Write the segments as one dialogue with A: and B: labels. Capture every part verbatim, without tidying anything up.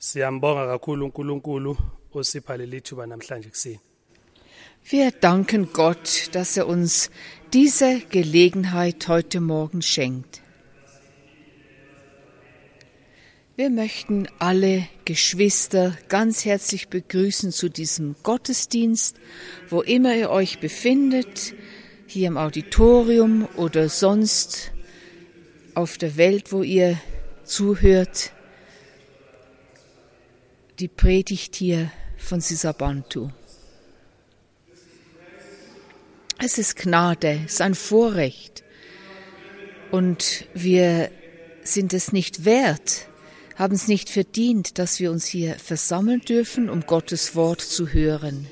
A: Siyambonga kakhulu uNkulunkulu osipha leli thuba namhlanje kuseni.
B: Wir danken Gott, dass er uns diese Gelegenheit heute Morgen schenkt. Wir möchten alle Geschwister ganz herzlich begrüßen zu diesem Gottesdienst, wo immer ihr euch befindet, hier im Auditorium oder sonst auf der Welt, wo ihr zuhört. Die Predigt hier von Sisabantu. Es ist Gnade, es ist ein Vorrecht und wir sind es nicht wert, haben es nicht verdient, dass wir uns hier versammeln dürfen, um Gottes Wort zu hören.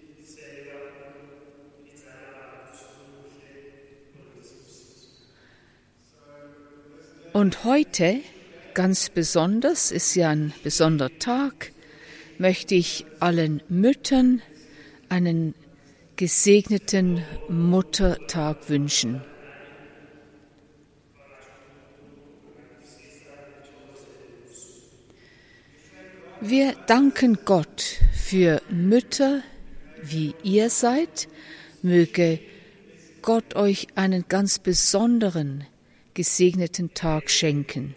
B: Und heute, ganz besonders, ist ja ein besonderer Tag, möchte ich allen Müttern einen gesegneten Muttertag wünschen. Wir danken Gott für Mütter, wie ihr seid. Möge Gott euch einen ganz besonderen, gesegneten Tag schenken.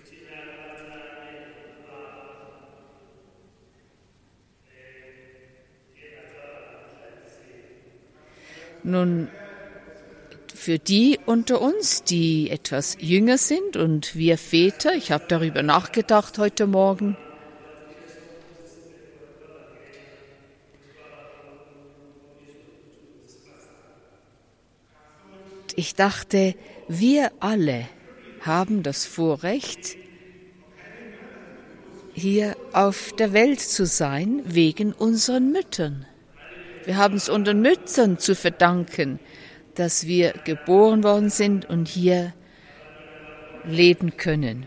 B: Nun, für die unter uns, die etwas jünger sind und wir Väter, ich habe darüber nachgedacht heute Morgen, ich dachte, wir alle haben das Vorrecht, hier auf der Welt zu sein, wegen unseren Müttern. Wir haben es unseren Müttern zu verdanken, dass wir geboren worden sind und hier leben können.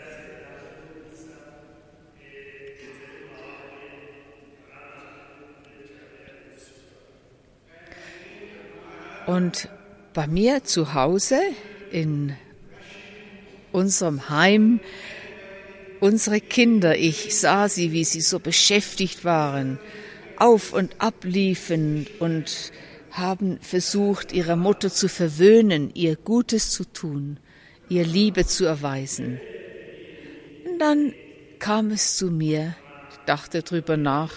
B: Und bei mir zu Hause, in unserem Heim, unsere Kinder, ich sah sie, wie sie so beschäftigt waren, auf und ab liefen und haben versucht, ihrer Mutter zu verwöhnen, ihr Gutes zu tun, ihr Liebe zu erweisen. Und dann kam es zu mir, ich dachte drüber nach,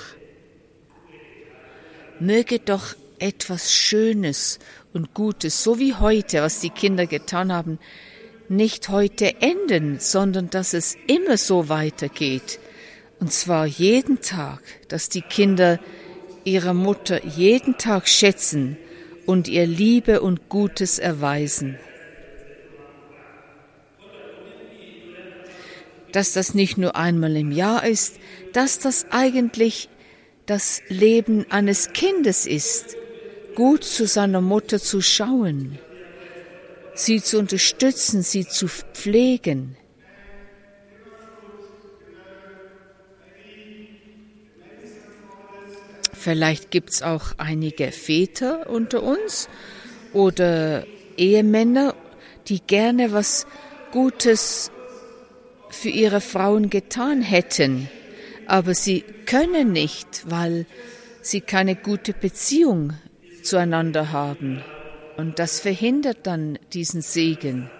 B: möge doch etwas Schönes und Gutes, so wie heute, was die Kinder getan haben, nicht heute enden, sondern dass es immer so weitergeht. Und zwar jeden Tag, dass die Kinder ihrer Mutter jeden Tag schätzen und ihr Liebe und Gutes erweisen. Dass das nicht nur einmal im Jahr ist, dass das eigentlich das Leben eines Kindes ist, gut zu seiner Mutter zu schauen, sie zu unterstützen, sie zu pflegen. Vielleicht gibt es auch einige Väter unter uns oder Ehemänner, die gerne was Gutes für ihre Frauen getan hätten, aber sie können nicht, weil sie keine gute Beziehung zueinander haben. Und das verhindert dann diesen Segen.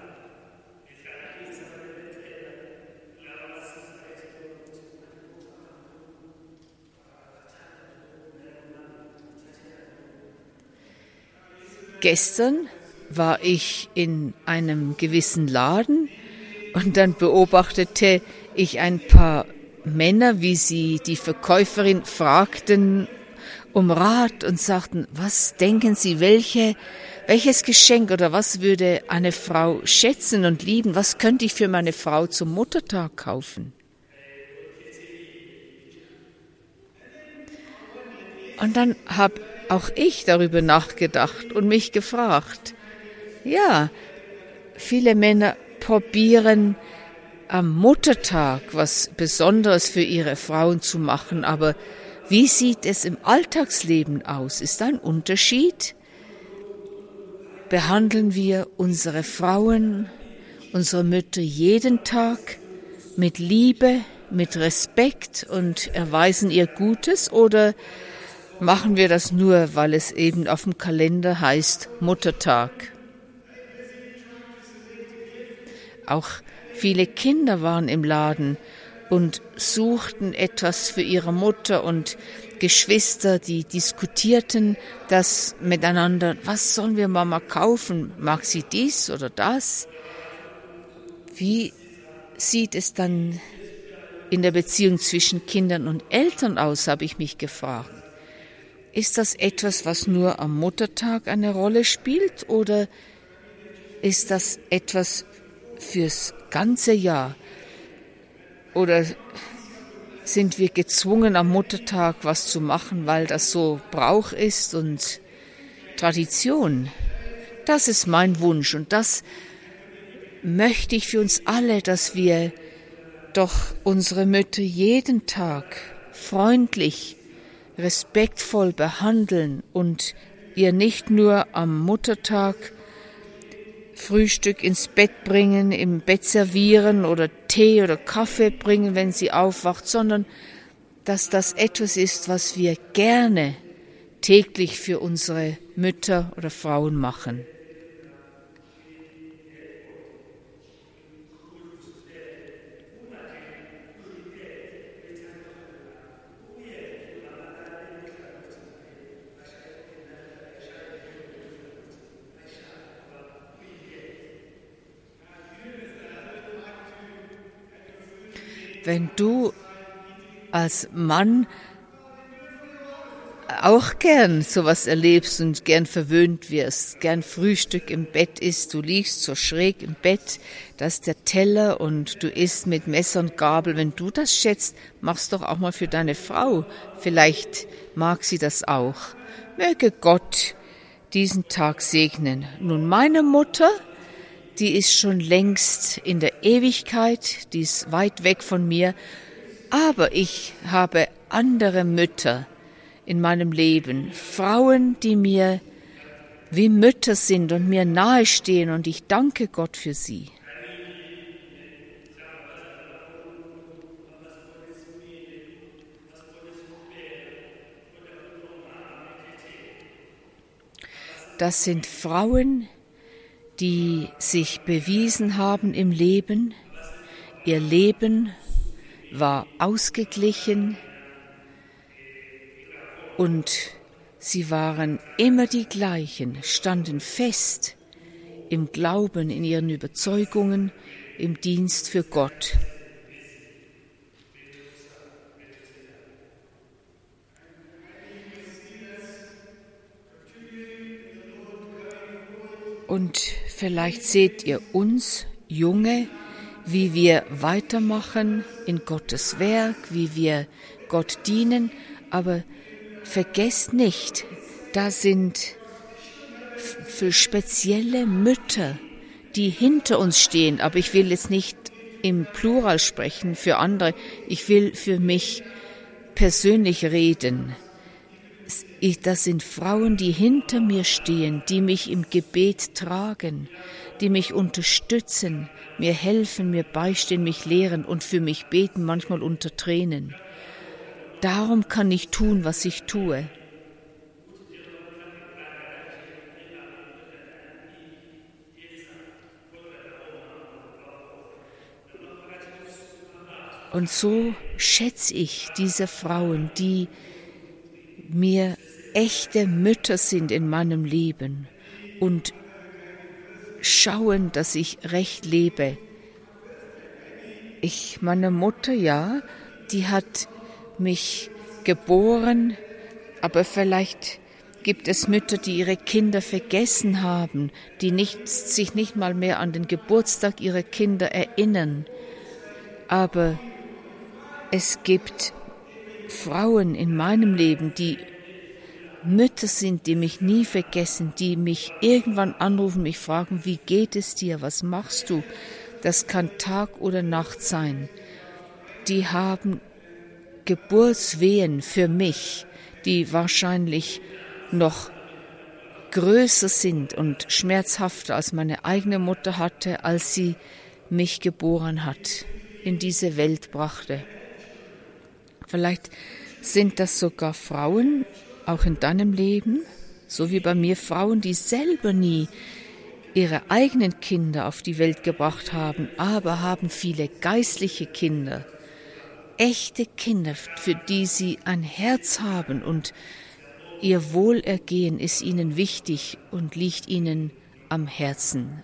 B: Gestern war ich in einem gewissen Laden und dann beobachtete ich ein paar Männer, wie sie die Verkäuferin fragten um Rat und sagten, was denken Sie, welche, welches Geschenk oder was würde eine Frau schätzen und lieben? Was könnte ich für meine Frau zum Muttertag kaufen? Und dann habe auch ich darüber nachgedacht und mich gefragt, ja, viele Männer probieren am Muttertag was Besonderes für ihre Frauen zu machen, aber wie sieht es im Alltagsleben aus? Ist da ein Unterschied? Behandeln wir unsere Frauen, unsere Mütter jeden Tag mit Liebe, mit Respekt und erweisen ihr Gutes, oder machen wir das nur, weil es eben auf dem Kalender heißt Muttertag? Auch viele Kinder waren im Laden und suchten etwas für ihre Mutter, und Geschwister, die diskutierten das miteinander. Was sollen wir Mama kaufen? Mag sie dies oder das? Wie sieht es dann in der Beziehung zwischen Kindern und Eltern aus, habe ich mich gefragt. Ist das etwas, was nur am Muttertag eine Rolle spielt, oder ist das etwas fürs ganze Jahr? Oder sind wir gezwungen, am Muttertag was zu machen, weil das so Brauch ist und Tradition? Das ist mein Wunsch, und das möchte ich für uns alle, dass wir doch unsere Mütter jeden Tag freundlich, respektvoll behandeln und ihr nicht nur am Muttertag Frühstück ins Bett bringen, im Bett servieren oder Tee oder Kaffee bringen, wenn sie aufwacht, sondern dass das etwas ist, was wir gerne täglich für unsere Mütter oder Frauen machen. Wenn du als Mann auch gern sowas erlebst und gern verwöhnt wirst, gern Frühstück im Bett isst, du liegst so schräg im Bett, da ist der Teller und du isst mit Messer und Gabel. Wenn du das schätzt, mach's doch auch mal für deine Frau. Vielleicht mag sie das auch. Möge Gott diesen Tag segnen. Nun, meine Mutter, die ist schon längst in der Ewigkeit, die ist weit weg von mir, aber ich habe andere Mütter in meinem Leben, Frauen, die mir wie Mütter sind und mir nahestehen, und ich danke Gott für sie. Das sind Frauen, die sich bewiesen haben im Leben. Ihr Leben war ausgeglichen und sie waren immer die gleichen, standen fest im Glauben, in ihren Überzeugungen, im Dienst für Gott. Und vielleicht seht ihr uns, Junge, wie wir weitermachen in Gottes Werk, wie wir Gott dienen, aber vergesst nicht, da sind für spezielle Mütter, die hinter uns stehen, aber ich will jetzt nicht im Plural sprechen für andere, ich will für mich persönlich reden. Das sind Frauen, die hinter mir stehen, die mich im Gebet tragen, die mich unterstützen, mir helfen, mir beistehen, mich lehren und für mich beten, manchmal unter Tränen. Darum kann ich tun, was ich tue. Und so schätze ich diese Frauen, die mir echte Mütter sind in meinem Leben und schauen, dass ich recht lebe. Ich, meine Mutter, ja, die hat mich geboren, aber vielleicht gibt es Mütter, die ihre Kinder vergessen haben, die nicht, sich nicht mal mehr an den Geburtstag ihrer Kinder erinnern. Aber es gibt Frauen in meinem Leben, die Mütter sind, die mich nie vergessen, die mich irgendwann anrufen, mich fragen, wie geht es dir, was machst du? Das kann Tag oder Nacht sein. Die haben Geburtswehen für mich, die wahrscheinlich noch größer sind und schmerzhafter als meine eigene Mutter hatte, als sie mich geboren hat, in diese Welt brachte. Vielleicht sind das sogar Frauen, auch in deinem Leben, so wie bei mir Frauen, die selber nie ihre eigenen Kinder auf die Welt gebracht haben, aber haben viele geistliche Kinder, echte Kinder, für die sie ein Herz haben und ihr Wohlergehen ist ihnen wichtig und liegt ihnen am Herzen.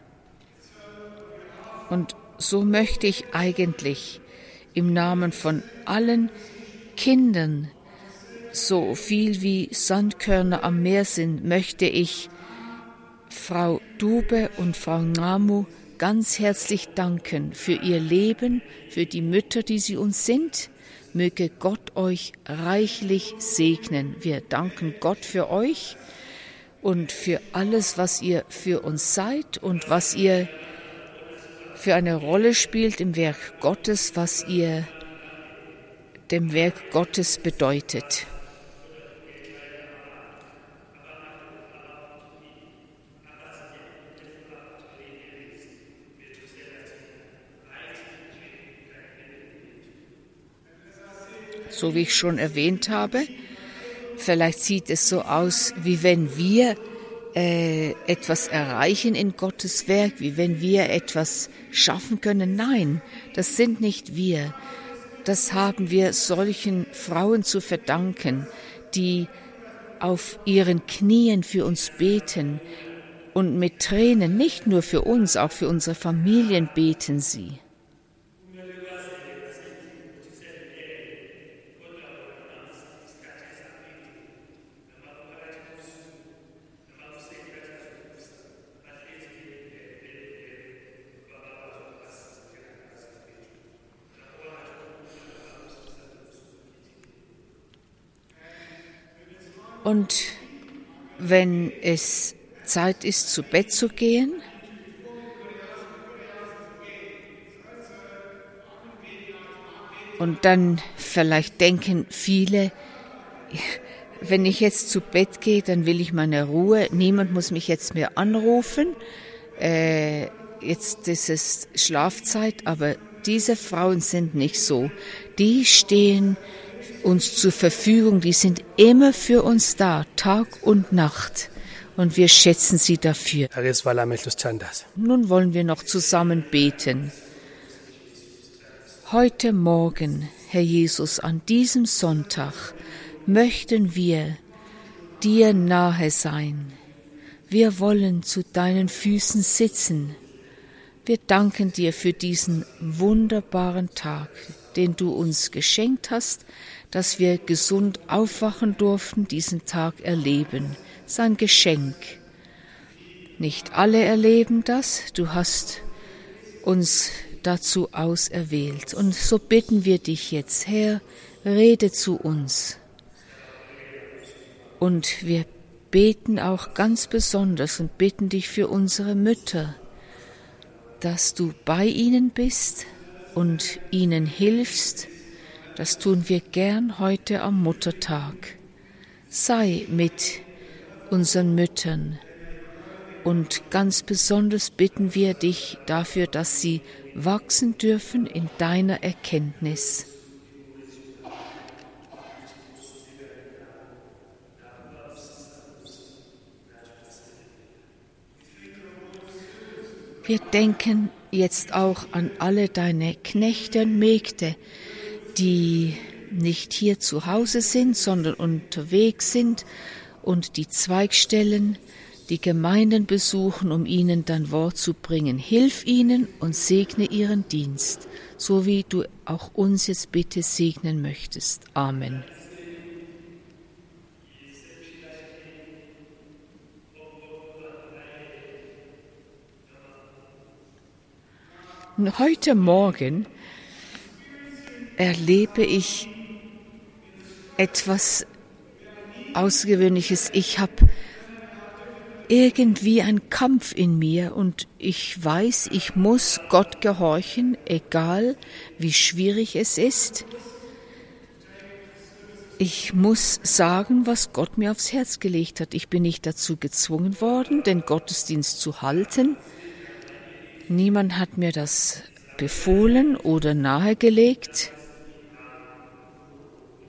B: Und so möchte ich eigentlich im Namen von allen Kindern, so viel wie Sandkörner am Meer sind, möchte ich Frau Dube und Frau Ngamu ganz herzlich danken für ihr Leben, für die Mütter, die sie uns sind. Möge Gott euch reichlich segnen. Wir danken Gott für euch und für alles, was ihr für uns seid und was ihr für eine Rolle spielt im Werk Gottes, was ihr dem Werk Gottes bedeutet. So wie ich schon erwähnt habe, vielleicht sieht es so aus, wie wenn wir äh, etwas erreichen in Gottes Werk, wie wenn wir etwas schaffen können. Nein, das sind nicht wir. Das haben wir solchen Frauen zu verdanken, die auf ihren Knien für uns beten und mit Tränen, nicht nur für uns, auch für unsere Familien beten sie. Und wenn es Zeit ist, zu Bett zu gehen, und dann vielleicht denken viele, wenn ich jetzt zu Bett gehe, dann will ich meine Ruhe, niemand muss mich jetzt mehr anrufen, äh, jetzt ist es Schlafzeit, aber diese Frauen sind nicht so. Die stehen uns zur Verfügung, die sind immer für uns da, Tag und Nacht. Und wir schätzen sie dafür. Nun wollen wir noch zusammen beten. Heute Morgen, Herr Jesus, an diesem Sonntag möchten wir dir nahe sein. Wir wollen zu deinen Füßen sitzen. Wir danken dir für diesen wunderbaren Tag, den du uns geschenkt hast, dass wir gesund aufwachen durften, diesen Tag erleben. Sein Geschenk. Nicht alle erleben das, du hast uns dazu auserwählt. Und so bitten wir dich jetzt, Herr, rede zu uns. Und wir beten auch ganz besonders und bitten dich für unsere Mütter, dass du bei ihnen bist und ihnen hilfst. Das tun wir gern heute am Muttertag. Sei mit unseren Müttern und ganz besonders bitten wir dich dafür, dass sie wachsen dürfen in deiner Erkenntnis. Wir denken jetzt auch an alle deine Knechte und Mägde, die nicht hier zu Hause sind, sondern unterwegs sind und die Zweigstellen, die Gemeinden besuchen, um ihnen dein Wort zu bringen. Hilf ihnen und segne ihren Dienst, so wie du auch uns jetzt bitte segnen möchtest. Amen. Und heute Morgen erlebe ich etwas Außergewöhnliches. Ich habe irgendwie einen Kampf in mir und ich weiß, ich muss Gott gehorchen, egal wie schwierig es ist. Ich muss sagen, was Gott mir aufs Herz gelegt hat. Ich bin nicht dazu gezwungen worden, den Gottesdienst zu halten. Niemand hat mir das befohlen oder nahegelegt.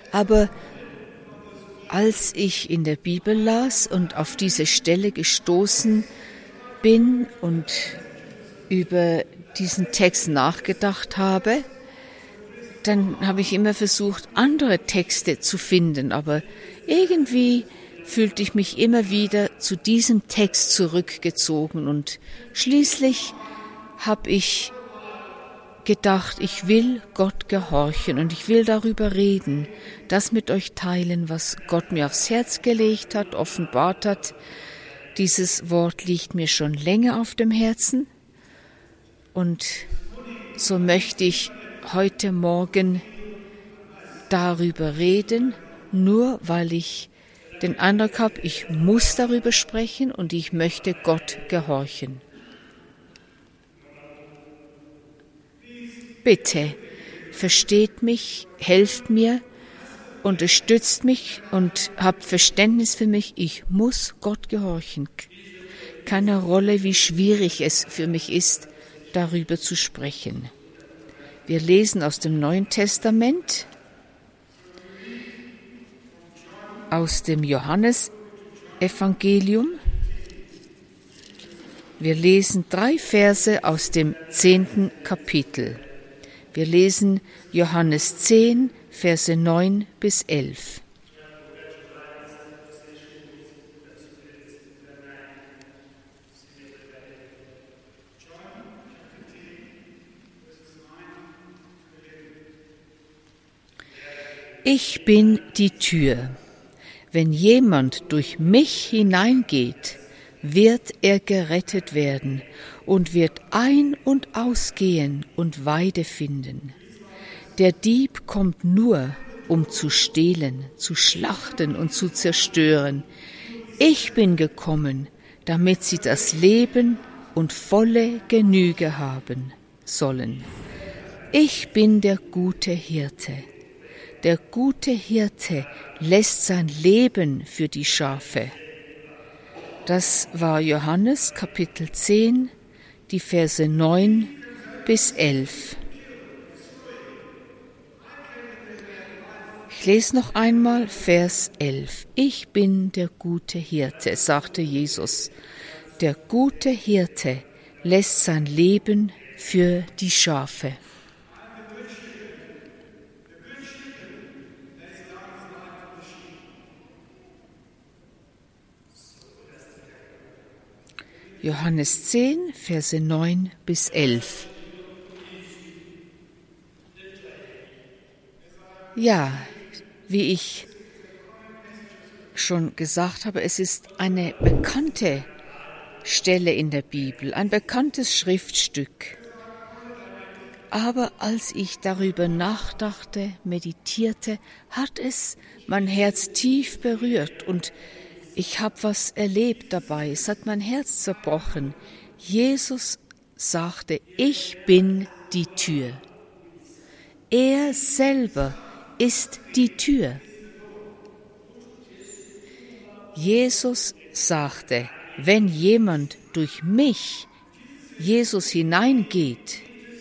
B: Aber als ich in der Bibel las und auf diese Stelle gestoßen bin und über diesen Text nachgedacht habe, dann habe ich immer versucht, andere Texte zu finden, aber irgendwie fühlte ich mich immer wieder zu diesem Text zurückgezogen und schließlich habe ich gedacht, ich will Gott gehorchen und ich will darüber reden, das mit euch teilen, was Gott mir aufs Herz gelegt hat, offenbart hat. Dieses Wort liegt mir schon länger auf dem Herzen und so möchte ich heute Morgen darüber reden, nur weil ich den Eindruck habe, ich muss darüber sprechen und ich möchte Gott gehorchen. Bitte, versteht mich, helft mir, unterstützt mich und habt Verständnis für mich. Ich muss Gott gehorchen. Keine Rolle, wie schwierig es für mich ist, darüber zu sprechen. Wir lesen aus dem Neuen Testament, aus dem Johannesevangelium. Wir lesen drei Verse aus dem zehnten Kapitel. Wir lesen Johannes zehn, Verse neun bis elf. Ich bin die Tür. Wenn jemand durch mich hineingeht, wird er gerettet werden und wird ein- und ausgehen und Weide finden. Der Dieb kommt nur, um zu stehlen, zu schlachten und zu zerstören. Ich bin gekommen, damit sie das Leben und volle Genüge haben sollen. Ich bin der gute Hirte. Der gute Hirte lässt sein Leben für die Schafe. Das war Johannes Kapitel zehn, die Verse neun bis elf. Ich lese noch einmal Vers elf. Ich bin der gute Hirte, sagte Jesus. Der gute Hirte lässt sein Leben für die Schafe. Johannes zehn, Verse neun bis elf. Ja, wie ich schon gesagt habe, es ist eine bekannte Stelle in der Bibel, ein bekanntes Schriftstück. Aber als ich darüber nachdachte, meditierte, hat es mein Herz tief berührt und ich habe was erlebt dabei. Es hat mein Herz zerbrochen. Jesus sagte, ich bin die Tür. Er selber ist die Tür. Jesus sagte, wenn jemand durch mich, Jesus, hineingeht,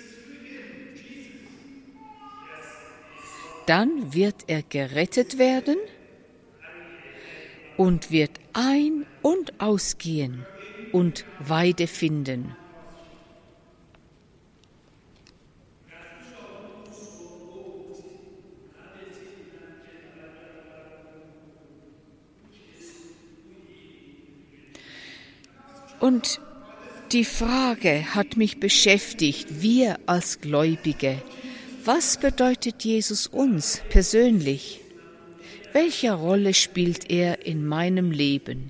B: dann wird er gerettet werden und wird ein- und ausgehen und Weide finden. Und die Frage hat mich beschäftigt, wir als Gläubige, was bedeutet Jesus uns persönlich? Welche Rolle spielt er in meinem Leben?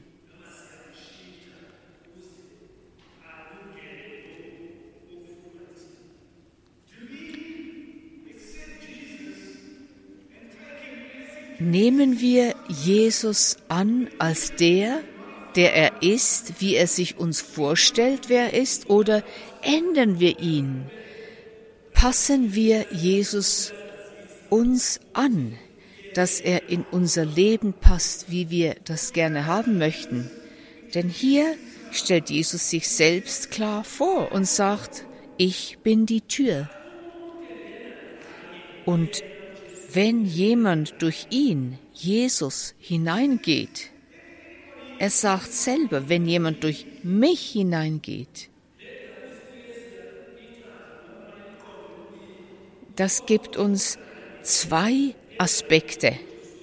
B: Nehmen wir Jesus an als der, der er ist, wie er sich uns vorstellt, wer er ist, oder ändern wir ihn? Passen wir Jesus uns an, dass er in unser Leben passt, wie wir das gerne haben möchten? Denn hier stellt Jesus sich selbst klar vor und sagt, ich bin die Tür. Und wenn jemand durch ihn, Jesus, hineingeht, er sagt selber, wenn jemand durch mich hineingeht, das gibt uns zwei Aspekte.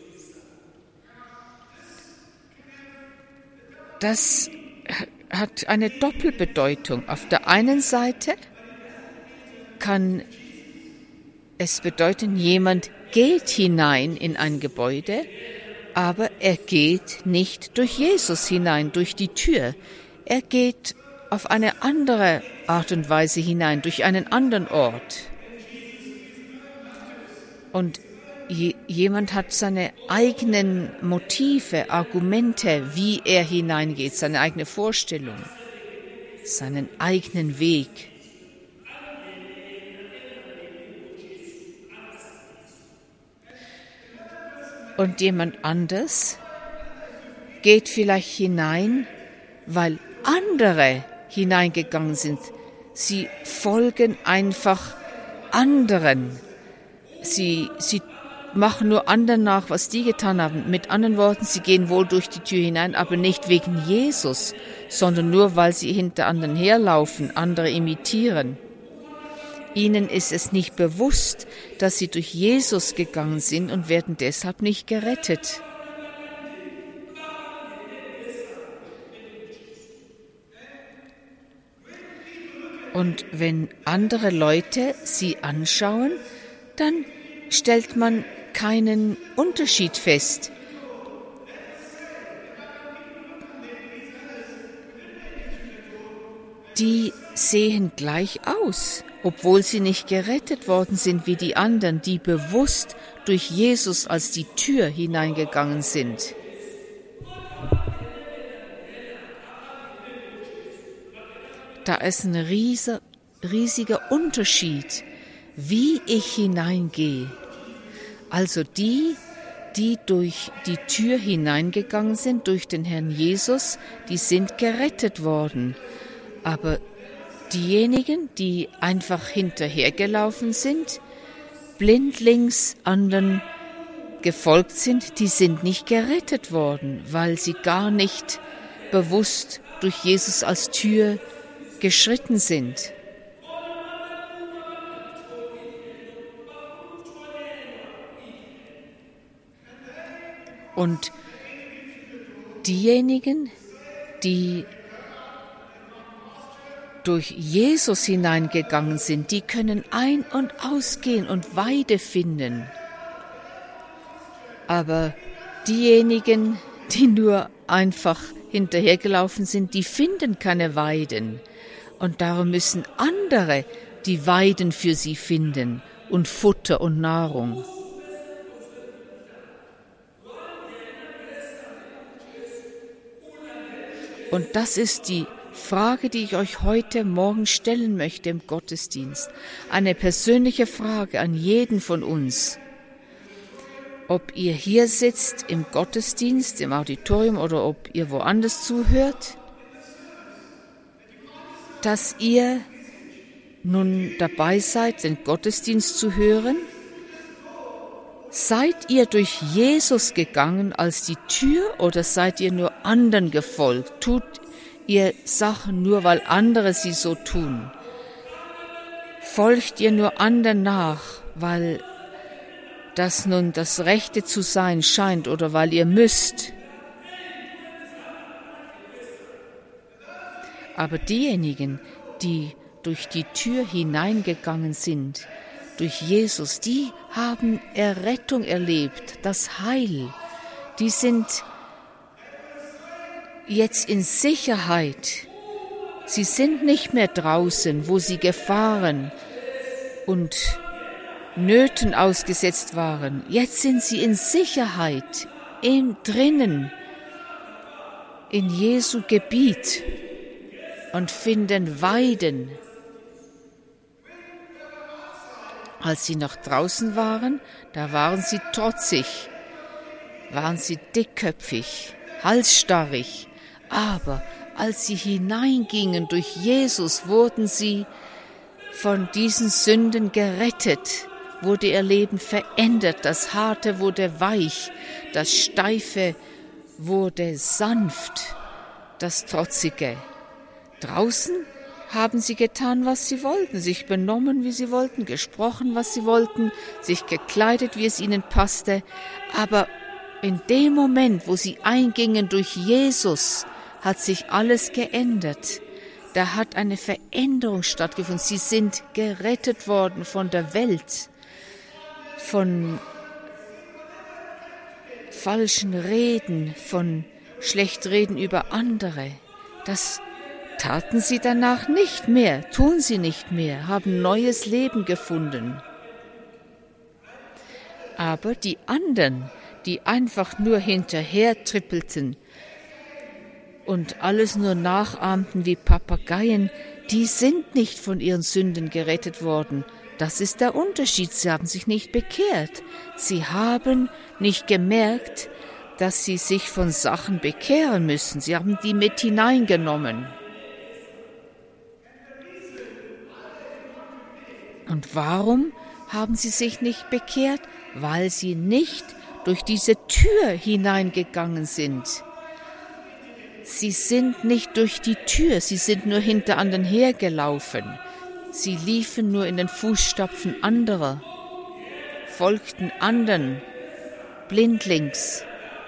B: Das hat eine Doppelbedeutung. Auf der einen Seite kann es bedeuten, jemand geht hinein in ein Gebäude, aber er geht nicht durch Jesus hinein, durch die Tür. Er geht auf eine andere Art und Weise hinein, durch einen anderen Ort. Und je, jemand hat seine eigenen Motive, Argumente, wie er hineingeht, seine eigene Vorstellung, seinen eigenen Weg. Und jemand anders geht vielleicht hinein, weil andere hineingegangen sind. Sie folgen einfach anderen. Sie, sie machen nur anderen nach, was die getan haben. Mit anderen Worten, sie gehen wohl durch die Tür hinein, aber nicht wegen Jesus, sondern nur, weil sie hinter anderen herlaufen, andere imitieren. Ihnen ist es nicht bewusst, dass sie durch Jesus gegangen sind und werden deshalb nicht gerettet. Und wenn andere Leute sie anschauen, dann stellt man keinen Unterschied fest. Die sehen gleich aus, obwohl sie nicht gerettet worden sind wie die anderen, die bewusst durch Jesus als die Tür hineingegangen sind. Da ist ein riesiger, riesiger Unterschied, wie ich hineingehe. Also die, die durch die Tür hineingegangen sind, durch den Herrn Jesus, die sind gerettet worden. Aber diejenigen, die einfach hinterhergelaufen sind, blindlings anderen gefolgt sind, die sind nicht gerettet worden, weil sie gar nicht bewusst durch Jesus als Tür geschritten sind. Und diejenigen, die durch Jesus hineingegangen sind, die können ein- und ausgehen und Weide finden. Aber diejenigen, die nur einfach hinterhergelaufen sind, die finden keine Weiden. Und darum müssen andere die Weiden für sie finden und Futter und Nahrung. Und das ist die Frage, die ich euch heute Morgen stellen möchte im Gottesdienst. Eine persönliche Frage an jeden von uns. Ob ihr hier sitzt im Gottesdienst, im Auditorium oder ob ihr woanders zuhört, dass ihr nun dabei seid, den Gottesdienst zu hören. Seid ihr durch Jesus gegangen als die Tür oder seid ihr nur anderen gefolgt? Tut ihr Sachen nur, weil andere sie so tun? Folgt ihr nur anderen nach, weil das nun das Rechte zu sein scheint oder weil ihr müsst? Aber diejenigen, die durch die Tür hineingegangen sind, durch Jesus, die haben Errettung erlebt, das Heil. Die sind jetzt in Sicherheit. Sie sind nicht mehr draußen, wo sie Gefahren und Nöten ausgesetzt waren. Jetzt sind sie in Sicherheit, in, drinnen, in Jesu Gebiet und finden Weiden. Als sie noch draußen waren, da waren sie trotzig, waren sie dickköpfig, halsstarrig. Aber als sie hineingingen durch Jesus, wurden sie von diesen Sünden gerettet, wurde ihr Leben verändert. Das Harte wurde weich, das Steife wurde sanft, das Trotzige. Draußen haben sie getan, was sie wollten, sich benommen, wie sie wollten, gesprochen, was sie wollten, sich gekleidet, wie es ihnen passte. Aber in dem Moment, wo sie eingingen durch Jesus, hat sich alles geändert. Da hat eine Veränderung stattgefunden. Sie sind gerettet worden von der Welt, von falschen Reden, von Schlechtreden über andere. Das taten sie danach nicht mehr, tun sie nicht mehr, haben neues Leben gefunden. Aber die anderen, die einfach nur hinterher trippelten und alles nur nachahmten wie Papageien, die sind nicht von ihren Sünden gerettet worden. Das ist der Unterschied. Sie haben sich nicht bekehrt. Sie haben nicht gemerkt, dass sie sich von Sachen bekehren müssen. Sie haben die mit hineingenommen. Und warum haben sie sich nicht bekehrt? Weil sie nicht durch diese Tür hineingegangen sind. Sie sind nicht durch die Tür, sie sind nur hinter anderen hergelaufen. Sie liefen nur in den Fußstapfen anderer, folgten anderen, blindlings.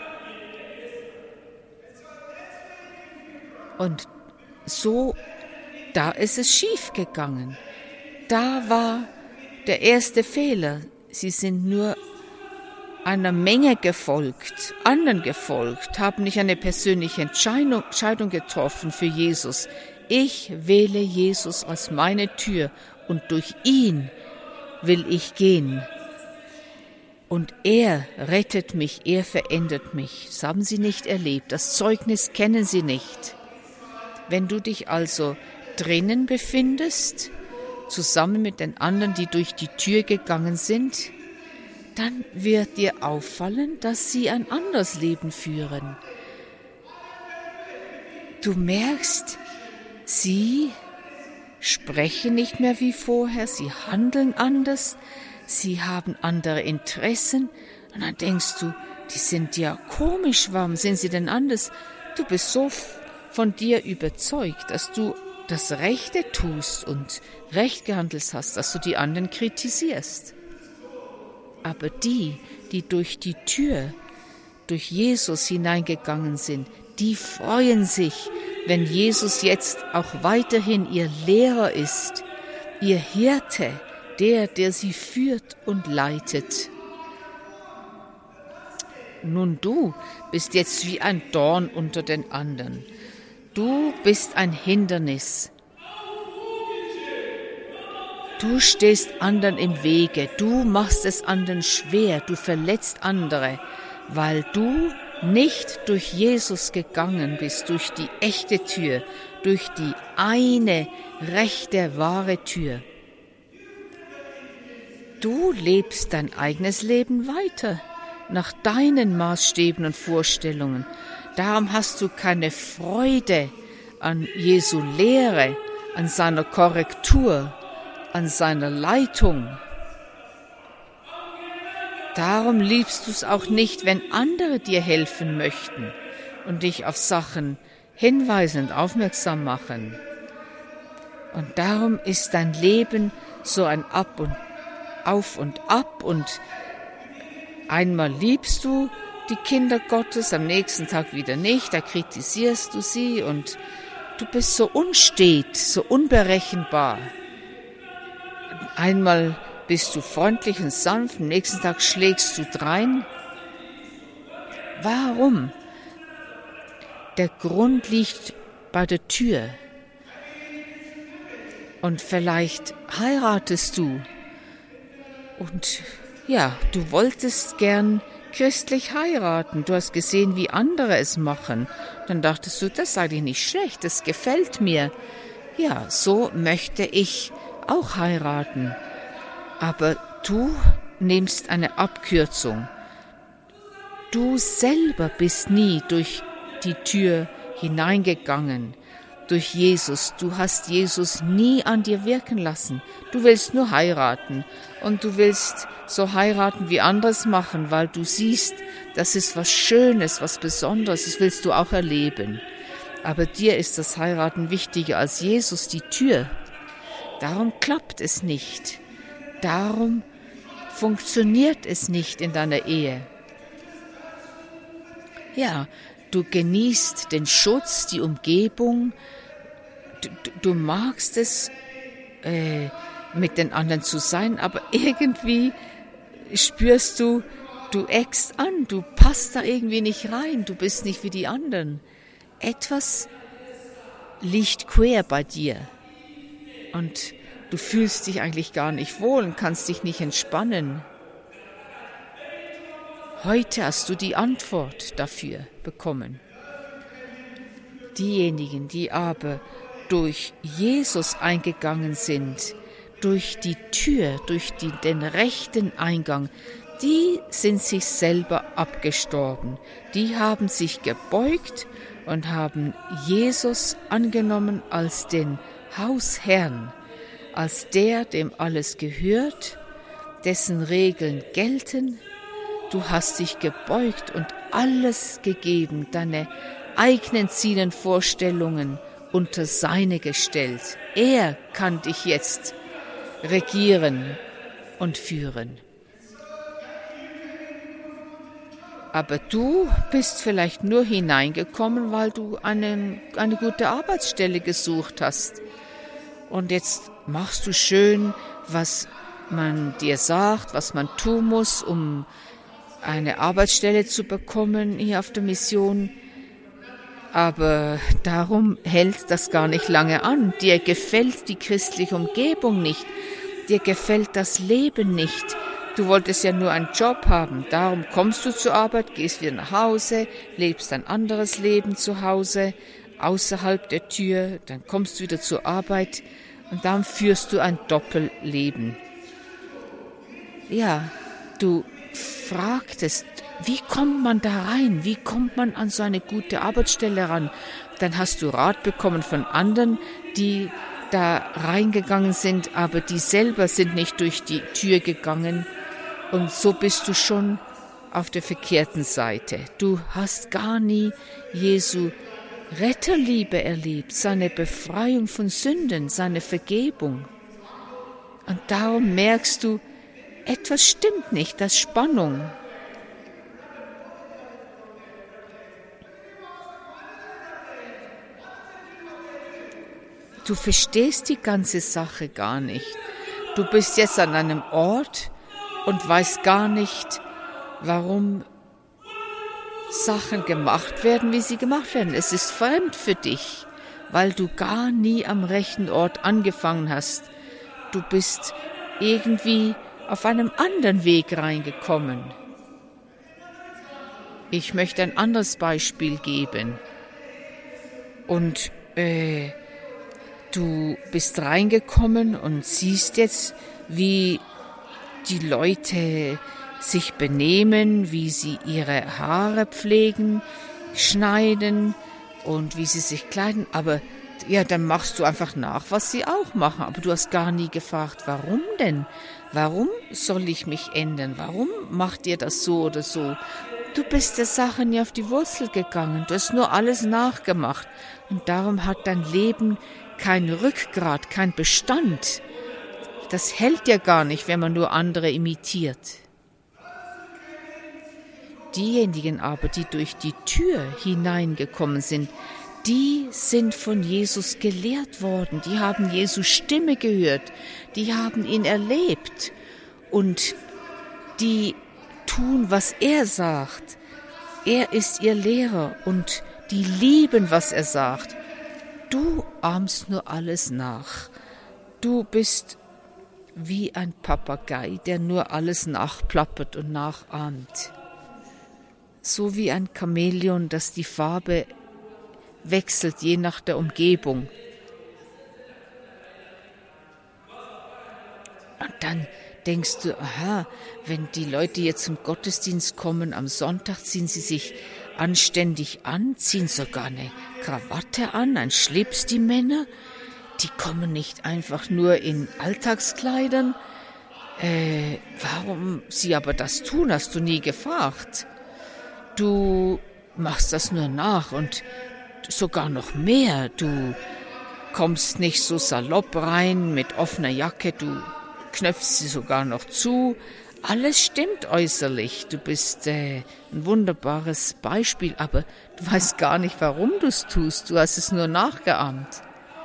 B: Und so, da ist es schief gegangen. Da war der erste Fehler. Sie sind nur einer Menge gefolgt, anderen gefolgt, haben nicht eine persönliche Entscheidung, Entscheidung getroffen für Jesus. Ich wähle Jesus als meine Tür und durch ihn will ich gehen. Und er rettet mich, er verändert mich. Das haben sie nicht erlebt, das Zeugnis kennen sie nicht. Wenn du dich also drinnen befindest, zusammen mit den anderen, die durch die Tür gegangen sind, dann wird dir auffallen, dass sie ein anderes Leben führen. Du merkst, sie sprechen nicht mehr wie vorher, sie handeln anders, sie haben andere Interessen. Und dann denkst du, die sind ja komisch, warum sind sie denn anders? Du bist so von dir überzeugt, dass du das Rechte tust und recht gehandelt hast, dass du die anderen kritisierst. Aber die, die durch die Tür, durch Jesus hineingegangen sind, die freuen sich, wenn Jesus jetzt auch weiterhin ihr Lehrer ist, ihr Hirte, der, der sie führt und leitet. Nun, du bist jetzt wie ein Dorn unter den anderen. Du bist ein Hindernis. Du stehst anderen im Wege, du machst es anderen schwer, du verletzt andere, weil du nicht durch Jesus gegangen bist, durch die echte Tür, durch die eine rechte, wahre Tür. Du lebst dein eigenes Leben weiter, nach deinen Maßstäben und Vorstellungen. Darum hast du keine Freude an Jesu Lehre, an seiner Korrektur, an seiner Leitung. Darum liebst du es auch nicht, wenn andere dir helfen möchten und dich auf Sachen hinweisen und aufmerksam machen. Und darum ist dein Leben so ein Ab und Auf und Ab und einmal liebst du die Kinder Gottes, am nächsten Tag wieder nicht, da kritisierst du sie und du bist so unstet, so unberechenbar. Einmal bist du freundlich und sanft, am nächsten Tag schlägst du drein. Warum? Der Grund liegt bei der Tür. Und vielleicht heiratest du. Und ja, du wolltest gern christlich heiraten. Du hast gesehen, wie andere es machen. Dann dachtest du, das sei dir nicht schlecht, das gefällt mir. Ja, so möchte ich auch heiraten. Aber du nimmst eine Abkürzung. Du selber bist nie durch die Tür hineingegangen. durch Jesus. Du hast Jesus nie an dir wirken lassen. Du willst nur heiraten und du willst so heiraten, wie andere es machen, weil du siehst, das ist was Schönes, was Besonderes, das willst du auch erleben. Aber dir ist das Heiraten wichtiger als Jesus, die Tür. Darum klappt es nicht. Darum funktioniert es nicht in deiner Ehe. Ja, du genießt den Schutz, die Umgebung, du, du magst es, äh, mit den anderen zu sein, aber irgendwie spürst du, du eckst an, du passt da irgendwie nicht rein, du bist nicht wie die anderen. Etwas liegt quer bei dir und du fühlst dich eigentlich gar nicht wohl und kannst dich nicht entspannen. Heute hast du die Antwort dafür bekommen. Diejenigen, die aber durch Jesus eingegangen sind, durch die Tür, durch die, den rechten Eingang, die sind sich selber abgestorben. Die haben sich gebeugt und haben Jesus angenommen als den Hausherrn, als der, dem alles gehört, dessen Regeln gelten. Du hast dich gebeugt und alles gegeben, deine eigenen Ziele und Vorstellungen unter seine gestellt. Er kann dich jetzt regieren und führen. Aber du bist vielleicht nur hineingekommen, weil du eine, eine gute Arbeitsstelle gesucht hast. Und jetzt machst du schön, was man dir sagt, was man tun muss, um eine Arbeitsstelle zu bekommen hier auf der Mission. Aber darum hält das gar nicht lange an. Dir gefällt die christliche Umgebung nicht. Dir gefällt das Leben nicht. Du wolltest ja nur einen Job haben. Darum kommst du zur Arbeit, gehst wieder nach Hause, lebst ein anderes Leben zu Hause, außerhalb der Tür. Dann kommst du wieder zur Arbeit und dann führst du ein Doppelleben. Ja, du fragtest, wie kommt man da rein? Wie kommt man an so eine gute Arbeitsstelle ran? Dann hast du Rat bekommen von anderen, die da reingegangen sind, aber die selber sind nicht durch die Tür gegangen. Und so bist du schon auf der verkehrten Seite. Du hast gar nie Jesu Retterliebe erlebt, seine Befreiung von Sünden, seine Vergebung. Und darum merkst du, etwas stimmt nicht, das ist Spannung. Du verstehst die ganze Sache gar nicht. Du bist jetzt an einem Ort und weißt gar nicht, warum Sachen gemacht werden, wie sie gemacht werden. Es ist fremd für dich, weil du gar nie am rechten Ort angefangen hast. Du bist irgendwie auf einem anderen Weg reingekommen. Ich möchte ein anderes Beispiel geben. Und äh, du bist reingekommen und siehst jetzt, wie die Leute sich benehmen, wie sie ihre Haare pflegen, schneiden und wie sie sich kleiden. Aber ja, dann machst du einfach nach, was sie auch machen. Aber du hast gar nie gefragt, warum denn? Warum soll ich mich ändern? Warum macht ihr das so oder so? Du bist der Sache nie auf die Wurzel gegangen. Du hast nur alles nachgemacht. Und darum hat dein Leben kein Rückgrat, kein Bestand. Das hält ja gar nicht, wenn man nur andere imitiert. Diejenigen aber, die durch die Tür hineingekommen sind, die sind von Jesus gelehrt worden, die haben Jesu Stimme gehört, die haben ihn erlebt und die tun, was er sagt. Er ist ihr Lehrer und die lieben, was er sagt. Du ahmst nur alles nach. Du bist wie ein Papagei, der nur alles nachplappert und nachahmt. So wie ein Chamäleon, das die Farbe wechselt, je nach der Umgebung. Und dann denkst du, aha, wenn die Leute jetzt zum Gottesdienst kommen, am Sonntag ziehen sie sich anständig an, ziehen sogar eine Krawatte an, ein Schlips, die Männer. Die kommen nicht einfach nur in Alltagskleidern. Äh, warum sie aber das tun, hast du nie gefragt. Du machst das nur nach und sogar noch mehr. Du kommst nicht so salopp rein mit offener Jacke, du knöpfst sie sogar noch zu. Alles stimmt äußerlich. Du bist äh, ein wunderbares Beispiel, aber du weißt gar nicht, warum du es tust. Du hast es nur nachgeahmt.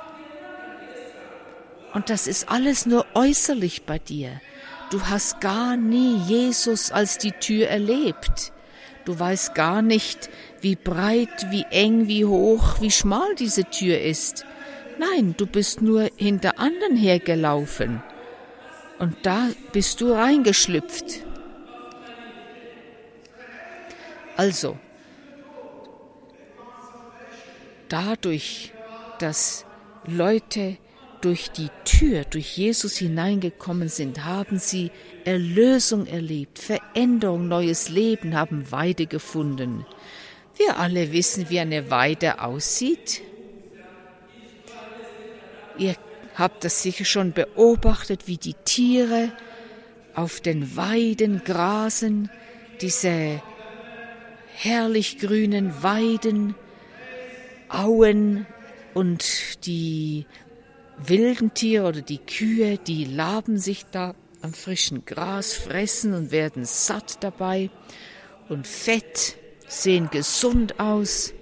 B: Und das ist alles nur äußerlich bei dir. Du hast gar nie Jesus als die Tür erlebt. Du weißt gar nicht, wie breit, wie eng, wie hoch, wie schmal diese Tür ist. Nein, du bist nur hinter anderen hergelaufen. Und da bist du reingeschlüpft. Also, dadurch, dass Leute durch die Tür, durch Jesus hineingekommen sind, haben sie Erlösung erlebt, Veränderung, neues Leben, haben Weide gefunden. Wir alle wissen, wie eine Weide aussieht. Ihr habt das sicher schon beobachtet, wie die Tiere auf den Weiden grasen, diese herrlich grünen Weiden, Auen, und die wilden Tiere oder die Kühe, die laben sich da am frischen Gras, fressen und werden satt dabei und fett, sehen gesund aus.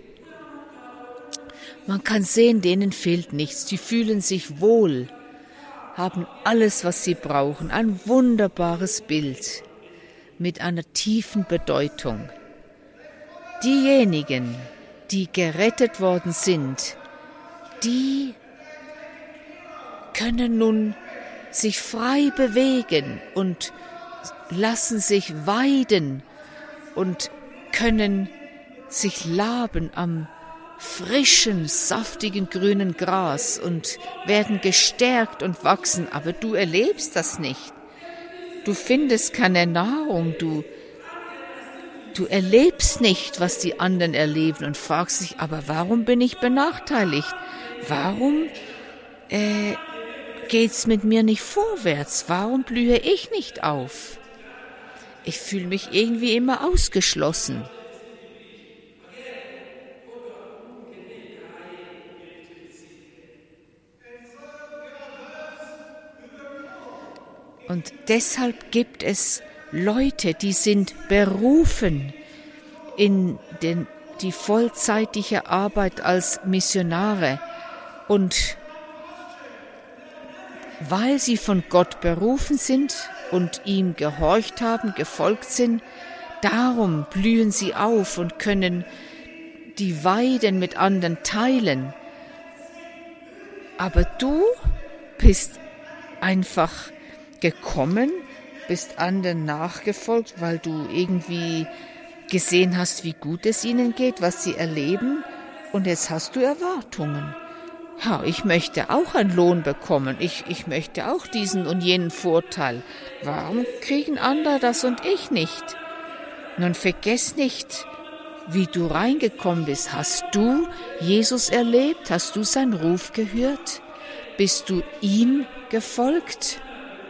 B: Man kann sehen, denen fehlt nichts, die fühlen sich wohl, haben alles, was sie brauchen, ein wunderbares Bild mit einer tiefen Bedeutung. Diejenigen, die gerettet worden sind, die können nun sich frei bewegen und lassen sich weiden und können sich laben am frischen, saftigen, grünen Gras und werden gestärkt und wachsen. Aber du erlebst das nicht. Du findest keine Nahrung, du, du erlebst nicht, was die anderen erleben und fragst dich, aber warum bin ich benachteiligt? Warum äh, geht's mit mir nicht vorwärts? Warum blühe ich nicht auf? Ich fühle mich irgendwie immer ausgeschlossen. Und deshalb gibt es Leute, die sind berufen in den, die vollzeitige Arbeit als Missionare. Und weil sie von Gott berufen sind und ihm gehorcht haben, gefolgt sind, darum blühen sie auf und können die Weiden mit anderen teilen. Aber du bist einfach gekommen, bist anderen nachgefolgt, weil du irgendwie gesehen hast, wie gut es ihnen geht, was sie erleben, und jetzt hast du Erwartungen. Ja, ich möchte auch einen Lohn bekommen, ich, ich möchte auch diesen und jenen Vorteil. Warum kriegen andere das und ich nicht? Nun vergiss nicht, wie du reingekommen bist. Hast du Jesus erlebt? Hast du seinen Ruf gehört? Bist du ihm gefolgt?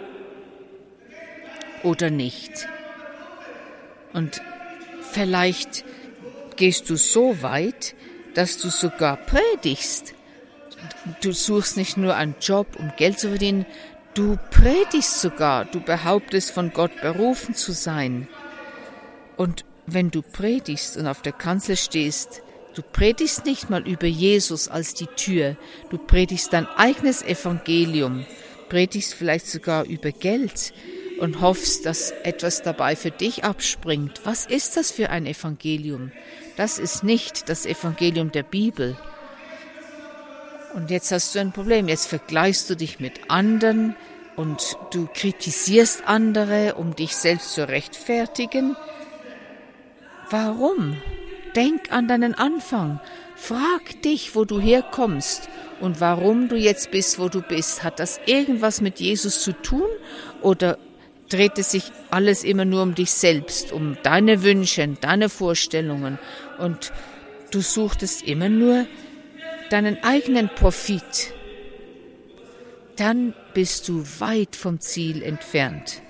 B: Oder nicht? Und vielleicht gehst du so weit, dass du sogar predigst. Du suchst nicht nur einen Job, um Geld zu verdienen, du predigst sogar, du behauptest, von Gott berufen zu sein. Und wenn du predigst und auf der Kanzel stehst, du predigst nicht mal über Jesus als die Tür, du predigst dein eigenes Evangelium, predigst vielleicht sogar über Geld und hoffst, dass etwas dabei für dich abspringt. Was ist das für ein Evangelium? Das ist nicht das Evangelium der Bibel. Und jetzt hast du ein Problem. Jetzt vergleichst du dich mit anderen und du kritisierst andere, um dich selbst zu rechtfertigen. Warum? Denk an deinen Anfang. Frag dich, wo du herkommst und warum du jetzt bist, wo du bist. Hat das irgendwas mit Jesus zu tun oder drehte sich alles immer nur um dich selbst, um deine Wünsche, deine Vorstellungen. Und du suchtest immer nur deinen eigenen Profit. Dann bist du weit vom Ziel entfernt.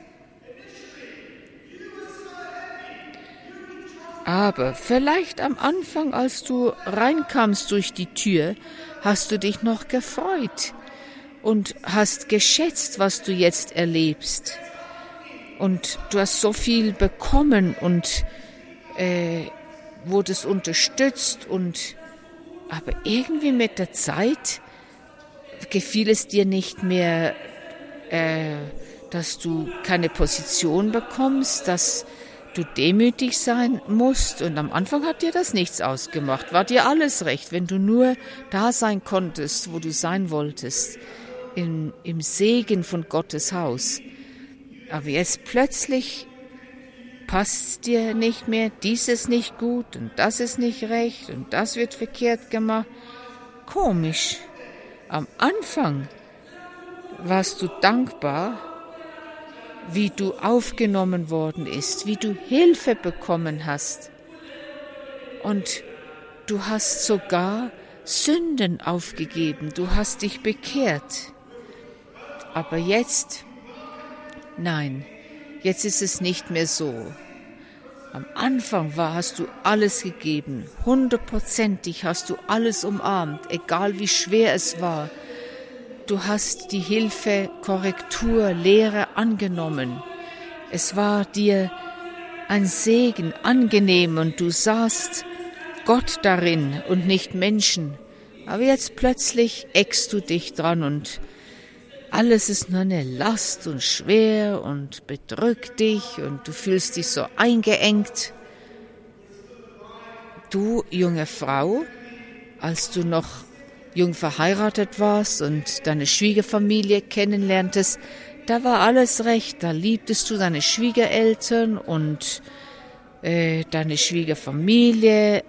B: Aber vielleicht am Anfang, als du reinkamst durch die Tür, hast du dich noch gefreut und hast geschätzt, was du jetzt erlebst. Und du hast so viel bekommen und äh, wurdest unterstützt. Und aber irgendwie mit der Zeit gefiel es dir nicht mehr, äh, dass du keine Position bekommst, dass du demütig sein musst. Und am Anfang hat dir das nichts ausgemacht. War dir alles recht, wenn du nur da sein konntest, wo du sein wolltest, im, im Segen von Gottes Haus. Aber jetzt plötzlich passt es dir nicht mehr, dies ist nicht gut und das ist nicht recht und das wird verkehrt gemacht. Komisch. Am Anfang warst du dankbar, wie du aufgenommen worden ist, wie du Hilfe bekommen hast. Und du hast sogar Sünden aufgegeben, du hast dich bekehrt. Aber jetzt, nein, jetzt ist es nicht mehr so. Am Anfang war, hast du alles gegeben, hundertprozentig hast du alles umarmt, egal wie schwer es war. Du hast die Hilfe, Korrektur, Lehre angenommen. Es war dir ein Segen, angenehm und du sahst Gott darin und nicht Menschen. Aber jetzt plötzlich eckst du dich dran und alles ist nur eine Last und schwer und bedrückt dich und du fühlst dich so eingeengt. Du, junge Frau, als du noch jung verheiratet warst und deine Schwiegerfamilie kennenlerntest, da war alles recht. Da liebtest du deine Schwiegereltern und äh, deine Schwiegerfamilie.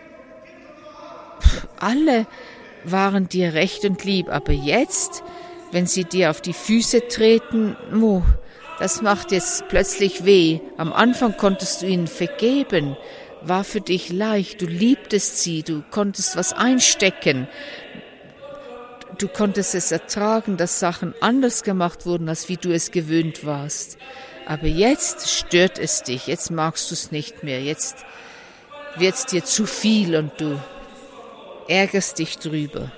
B: Pff, alle waren dir recht und lieb. Aber jetzt, wenn sie dir auf die Füße treten, oh, das macht jetzt plötzlich weh. Am Anfang konntest du ihnen vergeben, war für dich leicht. Du liebtest sie, du konntest was einstecken. Du konntest es ertragen, dass Sachen anders gemacht wurden, als wie du es gewöhnt warst. Aber jetzt stört es dich, jetzt magst du es nicht mehr, jetzt wird es dir zu viel und du ärgerst dich drüber.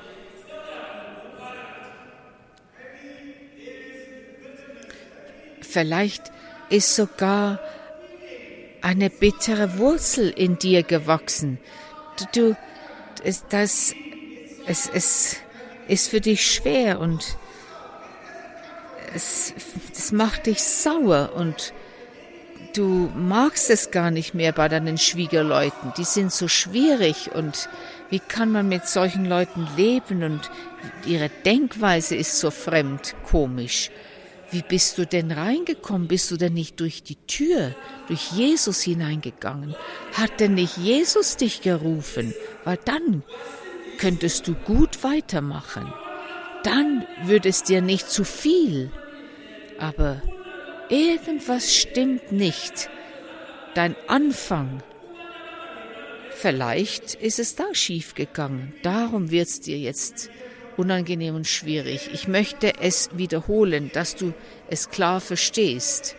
B: Vielleicht ist sogar eine bittere Wurzel in dir gewachsen. Du, du es, das, es, es ist für dich schwer und es, das macht dich sauer und du magst es gar nicht mehr bei deinen Schwiegerleuten. Die sind so schwierig und wie kann man mit solchen Leuten leben und ihre Denkweise ist so fremd, komisch. Wie bist du denn reingekommen? Bist du denn nicht durch die Tür, durch Jesus hineingegangen? Hat denn nicht Jesus dich gerufen? Weil dann könntest du gut weitermachen. Dann würde es dir nicht zu viel. Aber irgendwas stimmt nicht. Dein Anfang. Vielleicht ist es da schief gegangen. Darum wird es dir jetzt unangenehm und schwierig. Ich möchte es wiederholen, dass du es klar verstehst.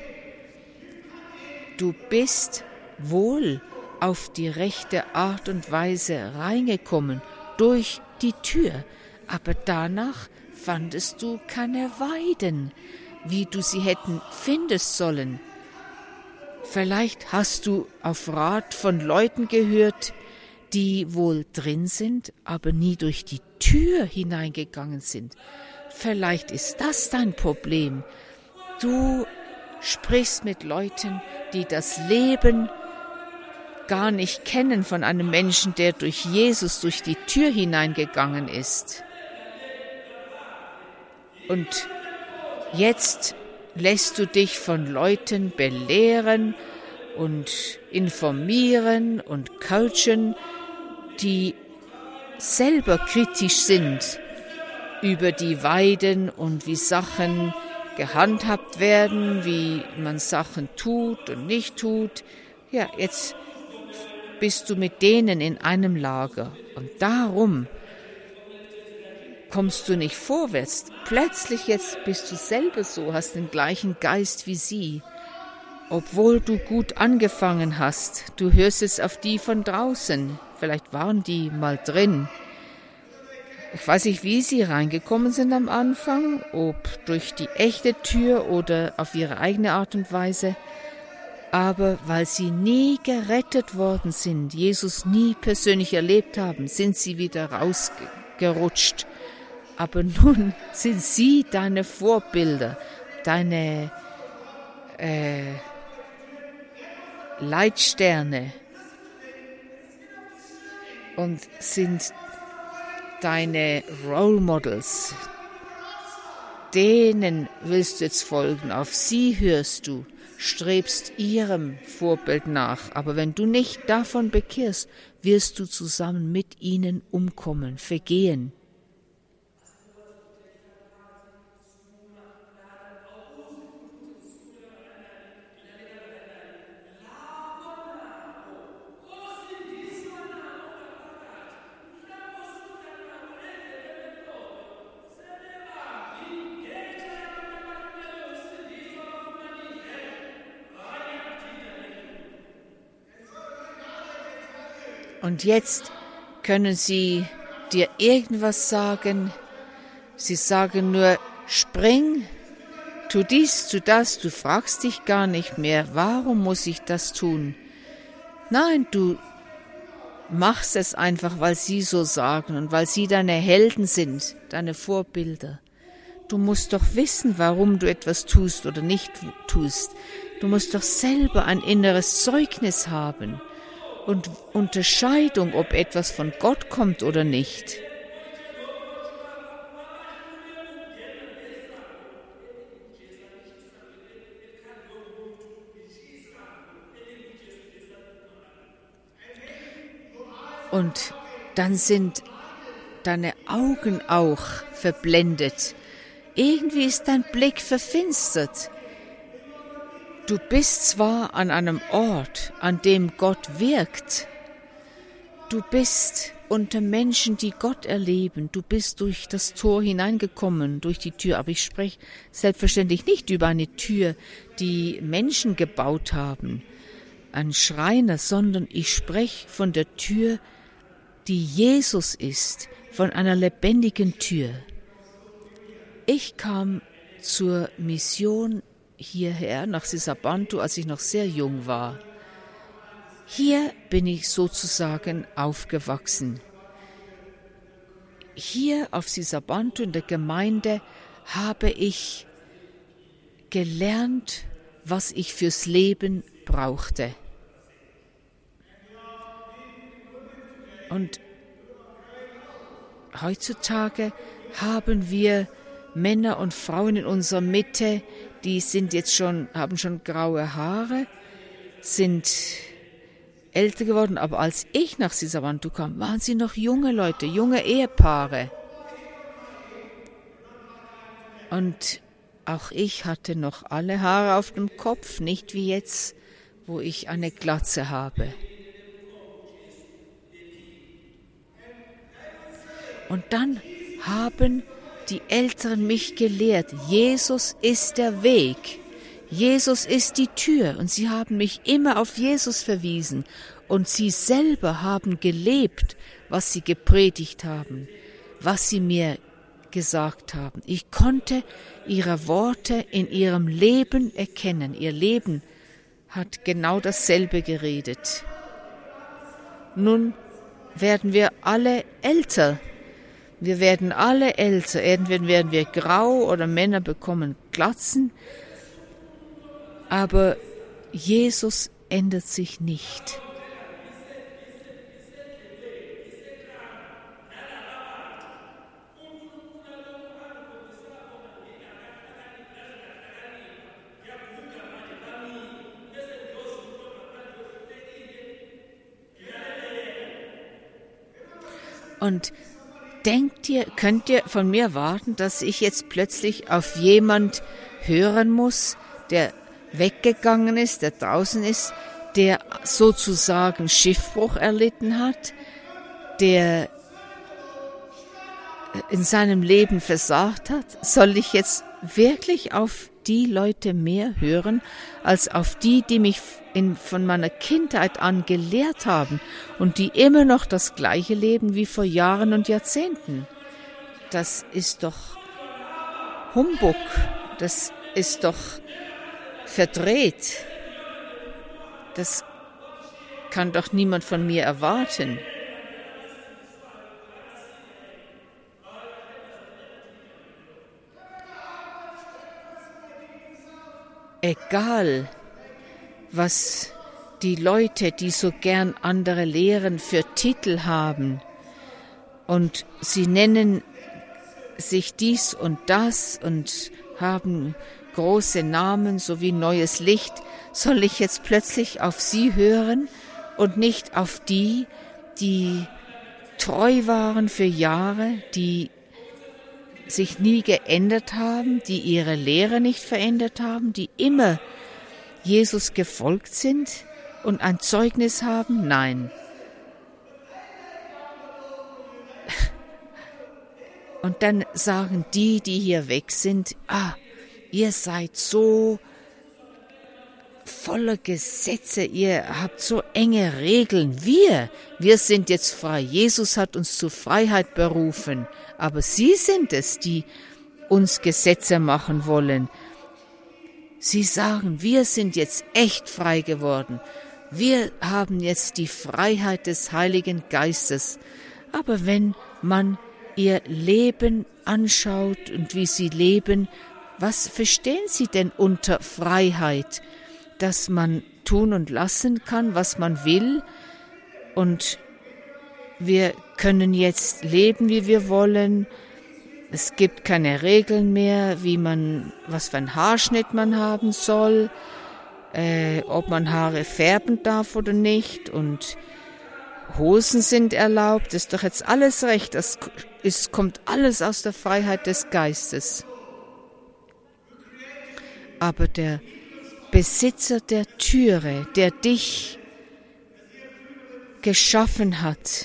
B: Du bist wohl auf die rechte Art und Weise reingekommen, durch die Tür, aber danach fandest du keine Weiden, wie du sie hätten finden sollen. Vielleicht hast du auf Rat von Leuten gehört, die wohl drin sind, aber nie durch die Tür hineingegangen sind. Vielleicht ist das dein Problem. Du sprichst mit Leuten, die das Leben gar nicht kennen von einem Menschen, der durch Jesus durch die Tür hineingegangen ist. Und jetzt lässt du dich von Leuten belehren und informieren und coachen, die selber kritisch sind über die Weiden und wie Sachen gehandhabt werden, wie man Sachen tut und nicht tut. Ja, jetzt bist du mit denen in einem Lager und darum kommst du nicht vorwärts. Plötzlich jetzt bist du selber so, hast den gleichen Geist wie sie. Obwohl du gut angefangen hast, du hörst es auf die von draußen. Vielleicht waren die mal drin. Ich weiß nicht, wie sie reingekommen sind am Anfang, ob durch die echte Tür oder auf ihre eigene Art und Weise. Aber weil sie nie gerettet worden sind, Jesus nie persönlich erlebt haben, sind sie wieder rausgerutscht. Aber nun sind sie deine Vorbilder, deine äh, Leitsterne und sind deine Role Models. Denen willst du jetzt folgen, auf sie hörst du, strebst ihrem Vorbild nach. Aber wenn du nicht davon bekehrst, wirst du zusammen mit ihnen umkommen, vergehen. Und jetzt können sie dir irgendwas sagen. Sie sagen nur, spring, tu dies, tu das. Du fragst dich gar nicht mehr, warum muss ich das tun? Nein, du machst es einfach, weil sie so sagen und weil sie deine Helden sind, deine Vorbilder. Du musst doch wissen, warum du etwas tust oder nicht tust. Du musst doch selber ein inneres Zeugnis haben. Und Unterscheidung, ob etwas von Gott kommt oder nicht. Und dann sind deine Augen auch verblendet. Irgendwie ist dein Blick verfinstert. Du bist zwar an einem Ort, an dem Gott wirkt. Du bist unter Menschen, die Gott erleben. Du bist durch das Tor hineingekommen, durch die Tür. Aber ich spreche selbstverständlich nicht über eine Tür, die Menschen gebaut haben, ein Schreiner, sondern ich spreche von der Tür, die Jesus ist, von einer lebendigen Tür. Ich kam zur Mission hierher nach Sisabantu, als ich noch sehr jung war. Hier bin ich sozusagen aufgewachsen. Hier auf Sisabantu in der Gemeinde habe ich gelernt, was ich fürs Leben brauchte. Und heutzutage haben wir Männer und Frauen in unserer Mitte, die sind jetzt schon, haben schon graue Haare, sind älter geworden, aber als ich nach Sisabantu kam, waren sie noch junge Leute, junge Ehepaare. Und auch ich hatte noch alle Haare auf dem Kopf, nicht wie jetzt, wo ich eine Glatze habe. Und dann haben die Älteren mich gelehrt, Jesus ist der Weg, Jesus ist die Tür, und sie haben mich immer auf Jesus verwiesen und sie selber haben gelebt, was sie gepredigt haben, was sie mir gesagt haben. Ich konnte ihre Worte in ihrem Leben erkennen. Ihr Leben hat genau dasselbe geredet. Nun werden wir alle älter. Wir werden alle älter. Entweder werden wir grau oder Männer bekommen Glatzen. Aber Jesus ändert sich nicht. Und denkt ihr, könnt ihr von mir warten, dass ich jetzt plötzlich auf jemand hören muss, der weggegangen ist, der draußen ist, der sozusagen Schiffbruch erlitten hat, der in seinem Leben versagt hat? Soll ich jetzt wirklich auf die Leute mehr hören, als auf die, die mich in, von meiner Kindheit an gelehrt haben und die immer noch das gleiche leben wie vor Jahren und Jahrzehnten? Das ist doch Humbug, das ist doch verdreht. Das kann doch niemand von mir erwarten. Egal, was die Leute, die so gern andere lehren, für Titel haben und sie nennen sich dies und das und haben große Namen sowie neues Licht, soll ich jetzt plötzlich auf sie hören und nicht auf die, die treu waren für Jahre, die sich nie geändert haben, die ihre Lehre nicht verändert haben, die immer Jesus gefolgt sind und ein Zeugnis haben? Nein. Und dann sagen die, die hier weg sind, ah, ihr seid so voller Gesetze, ihr habt so enge Regeln. Wir, wir sind jetzt frei. Jesus hat uns zur Freiheit berufen. Aber sie sind es, die uns Gesetze machen wollen. Sie sagen, wir sind jetzt echt frei geworden. Wir haben jetzt die Freiheit des Heiligen Geistes. Aber wenn man ihr Leben anschaut und wie sie leben, was verstehen sie denn unter Freiheit? Dass man tun und lassen kann, was man will, und wir können jetzt leben, wie wir wollen. Es gibt keine Regeln mehr, wie man, was für einen Haarschnitt man haben soll, äh, ob man Haare färben darf oder nicht, und Hosen sind erlaubt. Das ist doch jetzt alles recht. Das ist, kommt alles aus der Freiheit des Geistes. Aber der Besitzer der Türe, der dich geschaffen hat,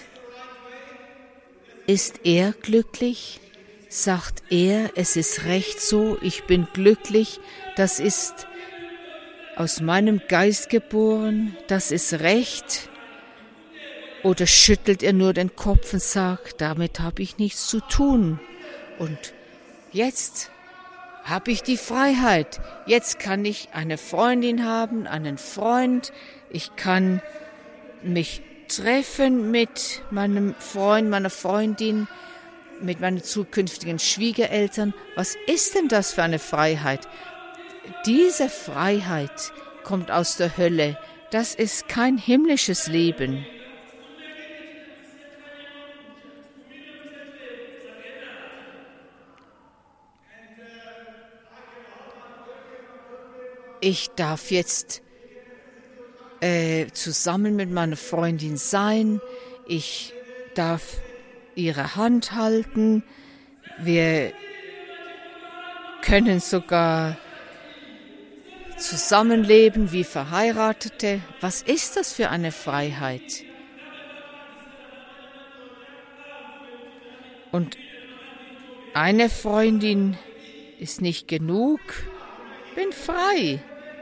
B: ist er glücklich? Sagt er, es ist recht so, ich bin glücklich, das ist aus meinem Geist geboren, das ist recht? Oder schüttelt er nur den Kopf und sagt, damit habe ich nichts zu tun? Und jetzt habe ich die Freiheit. Jetzt kann ich eine Freundin haben, einen Freund. Ich kann mich treffen mit meinem Freund, meiner Freundin, mit meinen zukünftigen Schwiegereltern. Was ist denn das für eine Freiheit? Diese Freiheit kommt aus der Hölle. Das ist kein himmlisches Leben. Ich darf jetzt äh, zusammen mit meiner Freundin sein. Ich darf ihre Hand halten. Wir können sogar zusammenleben wie Verheiratete. Was ist das für eine Freiheit? Und eine Freundin ist nicht genug. Bin frei.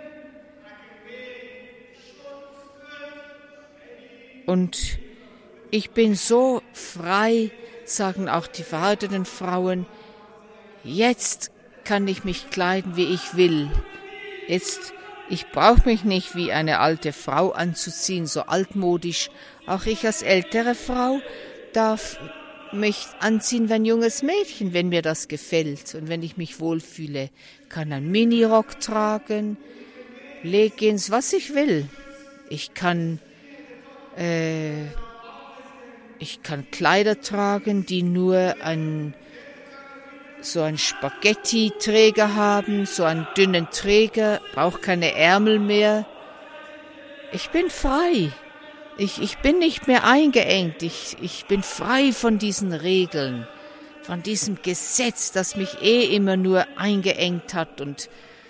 B: Und ich bin so frei, sagen auch die verheirateten Frauen, jetzt kann ich mich kleiden, wie ich will. Jetzt, ich brauche mich nicht wie eine alte Frau anzuziehen, so altmodisch. Auch ich als ältere Frau darf mich anziehen wie ein junges Mädchen, wenn mir das gefällt. Und wenn ich mich wohlfühle, kann ein Minirock tragen, Leggings, was ich will. Ich kann Äh, ich kann Kleider tragen, die nur ein, so einen Spaghetti-Träger haben, so einen dünnen Träger, brauche keine Ärmel mehr. Ich bin frei. Ich, ich bin nicht mehr eingeengt. Ich, ich bin frei von diesen Regeln, von diesem Gesetz, das mich eh immer nur eingeengt hat und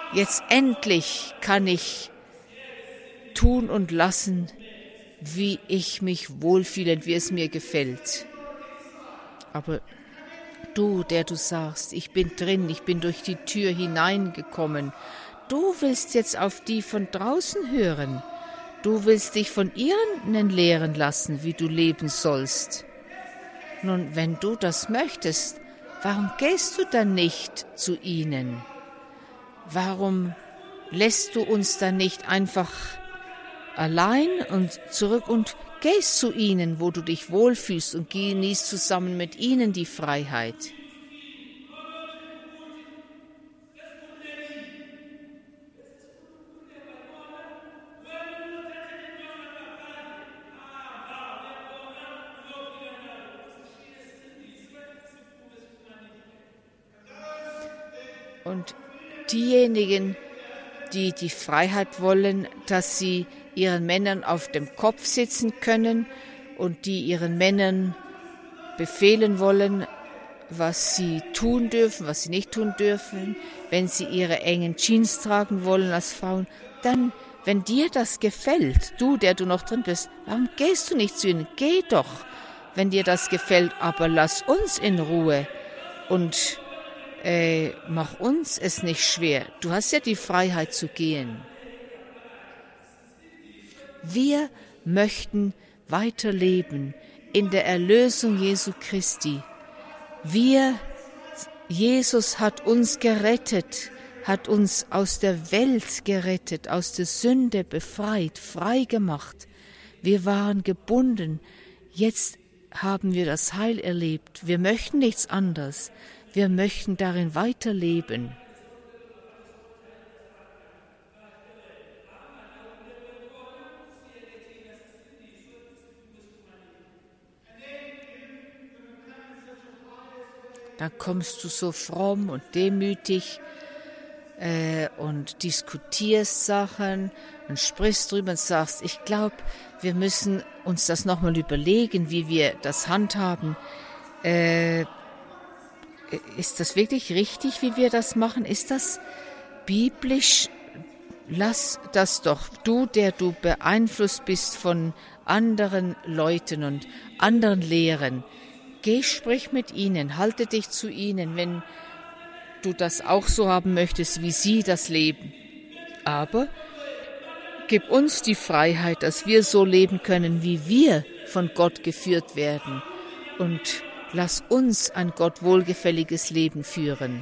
B: Jetzt endlich kann ich tun und lassen, wie ich mich wohlfühle und wie es mir gefällt. Aber du, der du sagst, ich bin drin, ich bin durch die Tür hineingekommen, du willst jetzt auf die von draußen hören. Du willst dich von ihnen lehren lassen, wie du leben sollst. Nun, wenn du das möchtest, warum gehst du dann nicht zu ihnen? Warum lässt du uns dann nicht einfach allein und zurück und gehst zu ihnen, wo du dich wohlfühlst und genießt zusammen mit ihnen die Freiheit? Und diejenigen, die die Freiheit wollen, dass sie ihren Männern auf dem Kopf sitzen können und die ihren Männern befehlen wollen, was sie tun dürfen, was sie nicht tun dürfen, wenn sie ihre engen Jeans tragen wollen als Frauen, dann, wenn dir das gefällt, du, der du noch drin bist, warum gehst du nicht zu ihnen? Geh doch, wenn dir das gefällt, aber lass uns in Ruhe und Äh, mach uns es nicht schwer. Du hast ja die Freiheit zu gehen. Wir möchten weiterleben in der Erlösung Jesu Christi. Wir, Jesus hat uns gerettet, hat uns aus der Welt gerettet, aus der Sünde befreit, frei gemacht. Wir waren gebunden. Jetzt haben wir das Heil erlebt. Wir möchten nichts anderes. Wir möchten darin weiterleben. Dann kommst du so fromm und demütig äh, und diskutierst Sachen und sprichst drüber und sagst, ich glaube, wir müssen uns das nochmal überlegen, wie wir das handhaben. Äh, Ist das wirklich richtig, wie wir das machen? Ist das biblisch? Lass das doch. Du, der du beeinflusst bist von anderen Leuten und anderen Lehren, geh, sprich mit ihnen, halte dich zu ihnen, wenn du das auch so haben möchtest, wie sie das leben. Aber gib uns die Freiheit, dass wir so leben können, wie wir von Gott geführt werden. Und lass uns ein Gott wohlgefälliges Leben führen.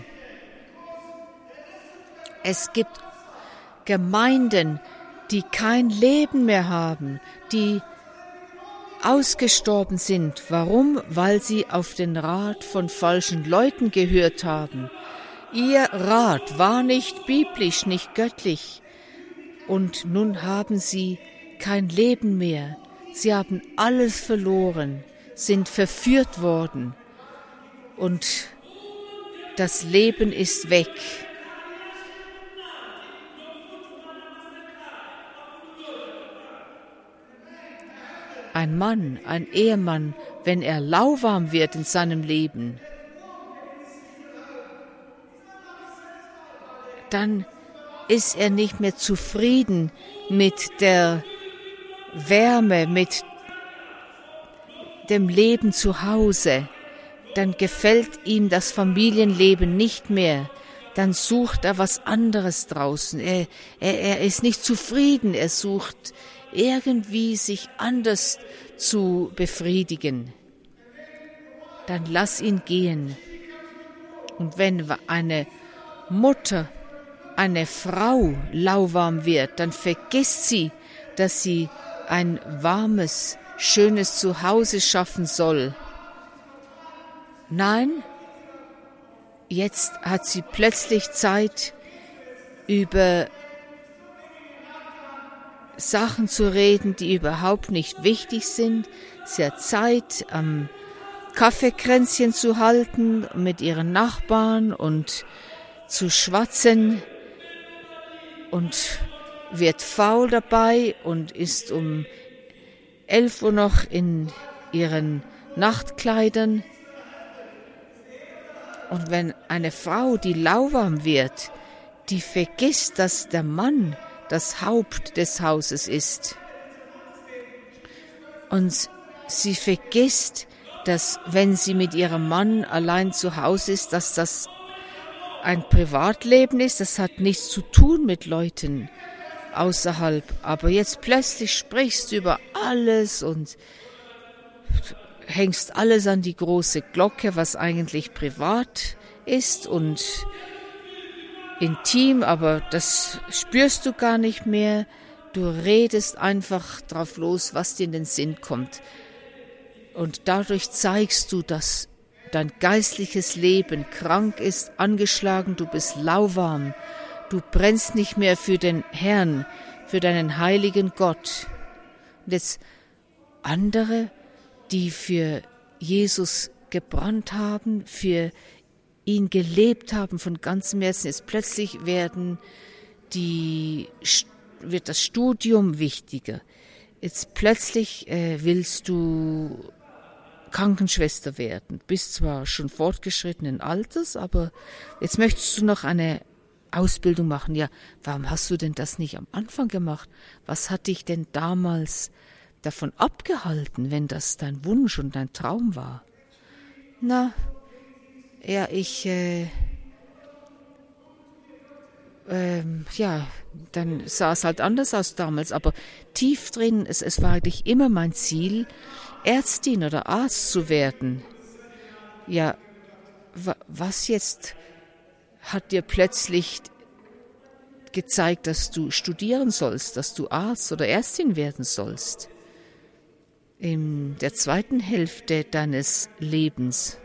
B: Es gibt Gemeinden, die kein Leben mehr haben, die ausgestorben sind. Warum? Weil sie auf den Rat von falschen Leuten gehört haben. Ihr Rat war nicht biblisch, nicht göttlich. Und nun haben sie kein Leben mehr. Sie haben alles verloren, sind verführt worden und das Leben ist weg. Ein Mann, ein Ehemann, wenn er lauwarm wird in seinem Leben, dann ist er nicht mehr zufrieden mit der Wärme, mit dem Leben zu Hause, dann gefällt ihm das Familienleben nicht mehr, dann sucht er was anderes draußen. Er, er, er ist nicht zufrieden, er sucht irgendwie sich anders zu befriedigen. Dann lass ihn gehen. Und wenn eine Mutter, eine Frau lauwarm wird, dann vergisst sie, dass sie ein warmes, schönes Zuhause schaffen soll. Nein, jetzt hat sie plötzlich Zeit, über Sachen zu reden, die überhaupt nicht wichtig sind. Sie hat Zeit, am Kaffeekränzchen zu halten mit ihren Nachbarn und zu schwatzen und wird faul dabei und ist um elf Uhr noch in ihren Nachtkleidern. Und wenn eine Frau, die lauwarm wird, die vergisst, dass der Mann das Haupt des Hauses ist. Und sie vergisst, dass wenn sie mit ihrem Mann allein zu Hause ist, dass das ein Privatleben ist. Das hat nichts zu tun mit Leuten außerhalb. Aber jetzt plötzlich sprichst du über alles und hängst alles an die große Glocke, was eigentlich privat ist und intim, aber das spürst du gar nicht mehr. Du redest einfach drauf los, was dir in den Sinn kommt. Und dadurch zeigst du, dass dein geistliches Leben krank ist, angeschlagen, du bist lauwarm. Du brennst nicht mehr für den Herrn, für deinen heiligen Gott. Und jetzt andere, die für Jesus gebrannt haben, für ihn gelebt haben von ganzem Herzen, jetzt plötzlich werden die, wird das Studium wichtiger. Jetzt plötzlich äh, willst du Krankenschwester werden. Bist zwar schon fortgeschrittenen Alters, aber jetzt möchtest du noch eine Ausbildung machen. Ja, warum hast du denn das nicht am Anfang gemacht? Was hat dich denn damals davon abgehalten, wenn das dein Wunsch und dein Traum war? Na, ja, ich, äh, ähm, ja, dann sah es halt anders aus damals, aber tief drin, es, es war eigentlich immer mein Ziel, Ärztin oder Arzt zu werden. Ja, wa, was jetzt hat dir plötzlich gezeigt, dass du studieren sollst, dass du Arzt oder Ärztin werden sollst? In der zweiten Hälfte deines Lebens,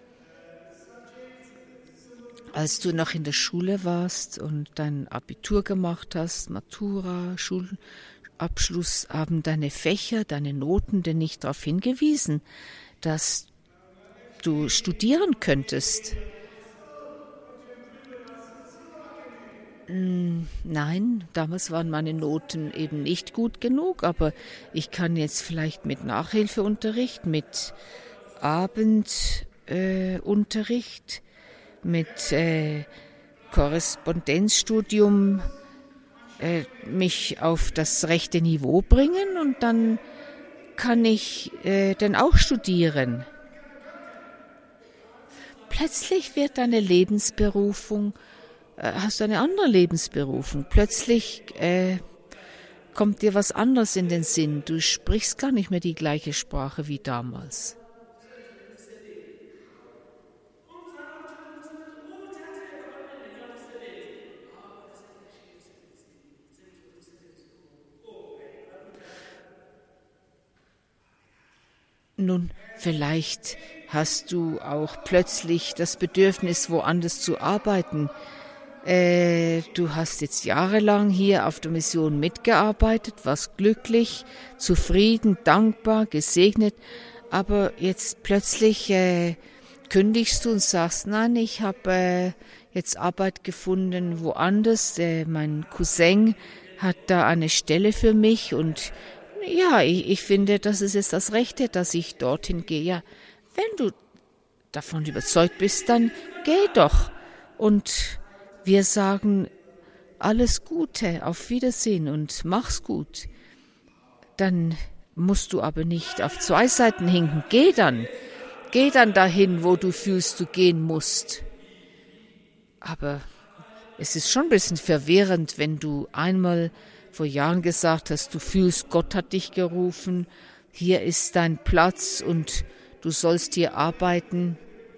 B: als du noch in der Schule warst und dein Abitur gemacht hast, Matura, Schulabschluss, haben deine Fächer, deine Noten denn nicht darauf hingewiesen, dass du studieren könntest? Nein, damals waren meine Noten eben nicht gut genug, aber ich kann jetzt vielleicht mit Nachhilfeunterricht, mit Abendunterricht, äh, mit äh, Korrespondenzstudium äh, mich auf das rechte Niveau bringen und dann kann ich äh, dann auch studieren. Plötzlich wird deine Lebensberufung, äh, hast du eine andere Lebensberufung. Plötzlich äh, kommt dir was anderes in den Sinn. Du sprichst gar nicht mehr die gleiche Sprache wie damals. Nun, vielleicht hast du auch plötzlich das Bedürfnis, woanders zu arbeiten. Äh, du hast jetzt jahrelang hier auf der Mission mitgearbeitet, warst glücklich, zufrieden, dankbar, gesegnet, aber jetzt plötzlich äh, kündigst du und sagst, nein, ich habe äh, jetzt Arbeit gefunden woanders. Äh, mein Cousin hat da eine Stelle für mich und ja, ich, ich finde, das ist jetzt das Rechte, dass ich dorthin gehe. Ja, wenn du davon überzeugt bist, dann geh doch. Und wir sagen alles Gute, auf Wiedersehen und mach's gut. Dann musst du aber nicht auf zwei Seiten hinken. Geh dann. Geh dann dahin, wo du fühlst, du gehen musst. Aber es ist schon ein bisschen verwirrend, wenn du einmal vor Jahren gesagt hast, du fühlst, Gott hat dich gerufen, hier ist dein Platz und du sollst hier arbeiten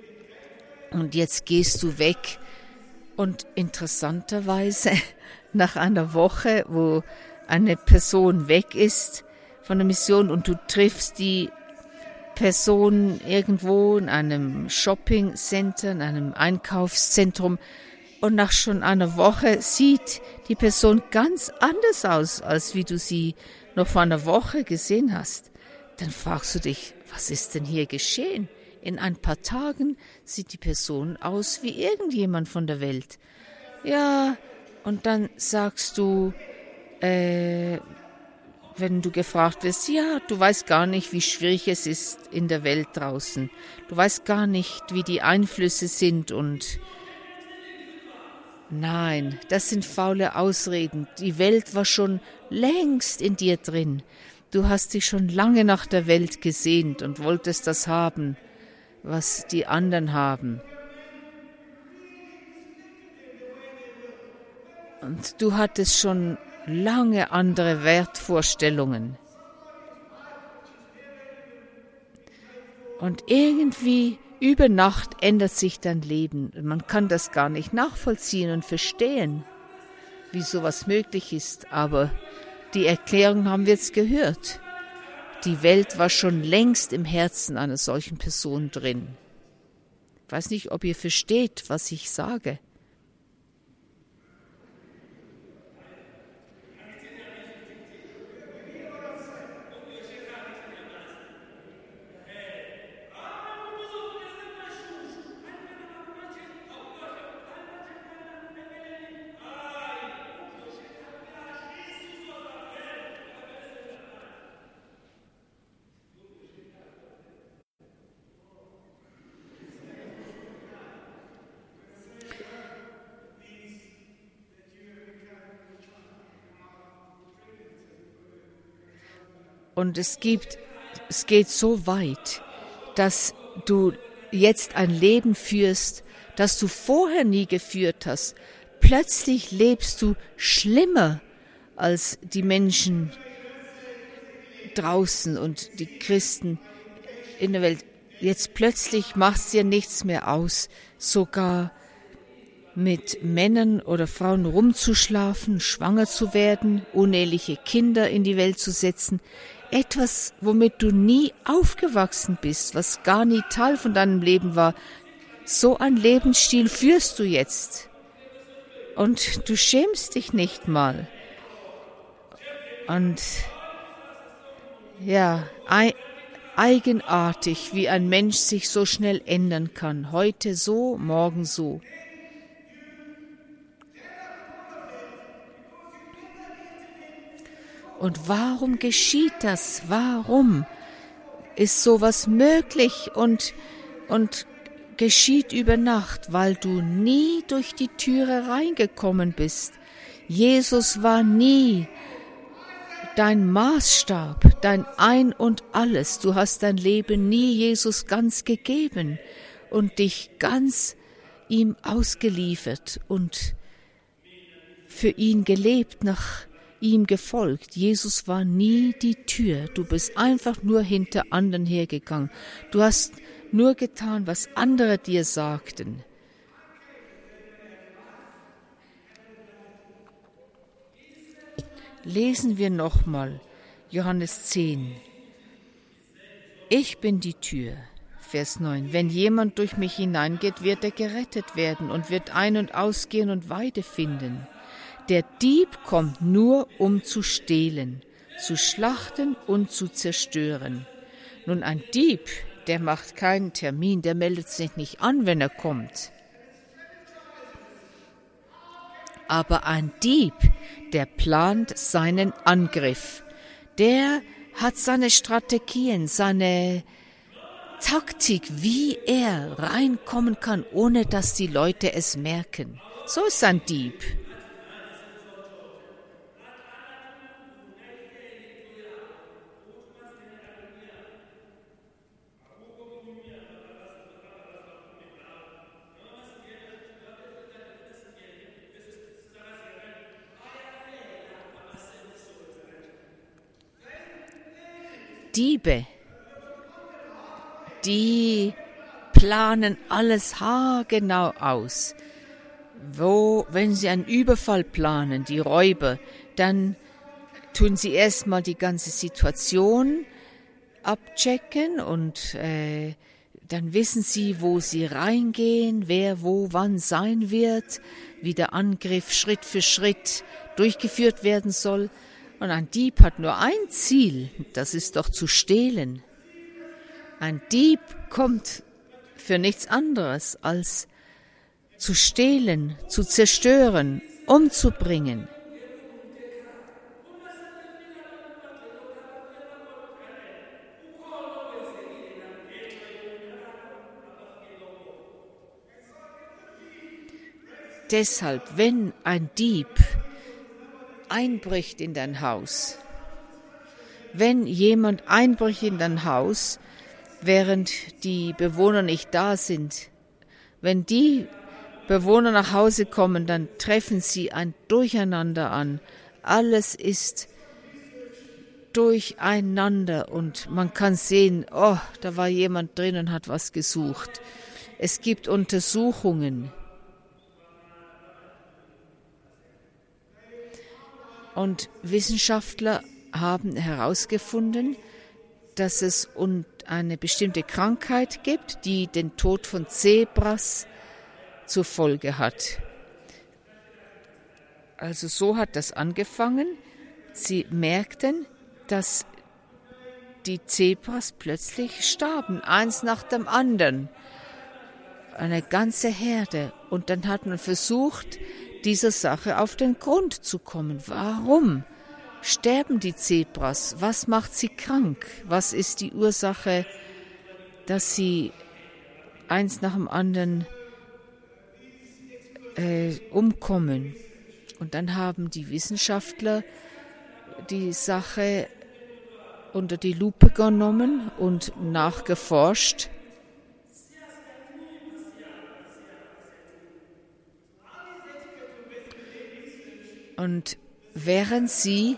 B: und jetzt gehst du weg. Und interessanterweise, nach einer Woche, wo eine Person weg ist von der Mission und du triffst die Person irgendwo in einem Shoppingcenter, in einem Einkaufszentrum, und nach schon einer Woche sieht die Person ganz anders aus, als wie du sie noch vor einer Woche gesehen hast. Dann fragst du dich, was ist denn hier geschehen? In ein paar Tagen sieht die Person aus wie irgendjemand von der Welt. Ja, und dann sagst du, äh, wenn du gefragt wirst, ja, du weißt gar nicht, wie schwierig es ist in der Welt draußen. Du weißt gar nicht, wie die Einflüsse sind und Nein, das sind faule Ausreden. Die Welt war schon längst in dir drin. Du hast dich schon lange nach der Welt gesehnt und wolltest das haben, was die anderen haben. Und du hattest schon lange andere Wertvorstellungen. Und irgendwie über Nacht ändert sich dein Leben. Man kann das gar nicht nachvollziehen und verstehen, wie sowas möglich ist. Aber die Erklärung haben wir jetzt gehört. Die Welt war schon längst im Herzen einer solchen Person drin. Ich weiß nicht, ob ihr versteht, was ich sage. Und es gibt, es geht so weit, dass du jetzt ein Leben führst, das du vorher nie geführt hast. Plötzlich lebst du schlimmer als die Menschen draußen und die Christen in der Welt. Jetzt plötzlich macht es dir nichts mehr aus, sogar mit Männern oder Frauen rumzuschlafen, schwanger zu werden, uneheliche Kinder in die Welt zu setzen. Etwas, womit du nie aufgewachsen bist, was gar nie Teil von deinem Leben war. So einen Lebensstil führst du jetzt. Und du schämst dich nicht mal. Und ja, ei- eigenartig, wie ein Mensch sich so schnell ändern kann. Heute so, morgen so. Und warum geschieht das? Warum ist sowas möglich und, und geschieht über Nacht? Weil du nie durch die Türe reingekommen bist. Jesus war nie dein Maßstab, dein Ein und Alles. Du hast dein Leben nie Jesus ganz gegeben und dich ganz ihm ausgeliefert und für ihn gelebt, nach ihm gefolgt. Jesus war nie die Tür. Du bist einfach nur hinter anderen hergegangen. Du hast nur getan, was andere dir sagten. Lesen wir nochmal Johannes zehn. Ich bin die Tür. Vers neun. Wenn jemand durch mich hineingeht, wird er gerettet werden und wird ein- und ausgehen und Weide finden. Der Dieb kommt nur, um zu stehlen, zu schlachten und zu zerstören. Nun, ein Dieb, der macht keinen Termin, der meldet sich nicht an, wenn er kommt. Aber ein Dieb, der plant seinen Angriff. Der hat seine Strategien, seine Taktik, wie er reinkommen kann, ohne dass die Leute es merken. So ist ein Dieb. Diebe, die planen alles haargenau aus. Wo, wenn sie einen Überfall planen, die Räuber, dann tun sie erstmal die ganze Situation abchecken und äh, dann wissen sie, wo sie reingehen, wer wo wann sein wird, wie der Angriff Schritt für Schritt durchgeführt werden soll. Und ein Dieb hat nur ein Ziel, das ist doch zu stehlen. Ein Dieb kommt für nichts anderes als zu stehlen, zu zerstören, umzubringen. Deshalb, wenn ein Dieb einbricht in dein Haus, wenn jemand einbricht in dein Haus, während die Bewohner nicht da sind, wenn die Bewohner nach Hause kommen, dann treffen sie ein Durcheinander an. Alles ist durcheinander und man kann sehen, oh, da war jemand drin und hat was gesucht. Es gibt Untersuchungen. Und Wissenschaftler haben herausgefunden, dass es eine bestimmte Krankheit gibt, die den Tod von Zebras zur Folge hat. Also so hat das angefangen. Sie merkten, dass die Zebras plötzlich starben, eins nach dem anderen. Eine ganze Herde. Und dann hat man versucht, dieser Sache auf den Grund zu kommen. Warum sterben die Zebras? Was macht sie krank? Was ist die Ursache, dass sie eins nach dem anderen äh, umkommen? Und dann haben die Wissenschaftler die Sache unter die Lupe genommen und nachgeforscht. Und während sie,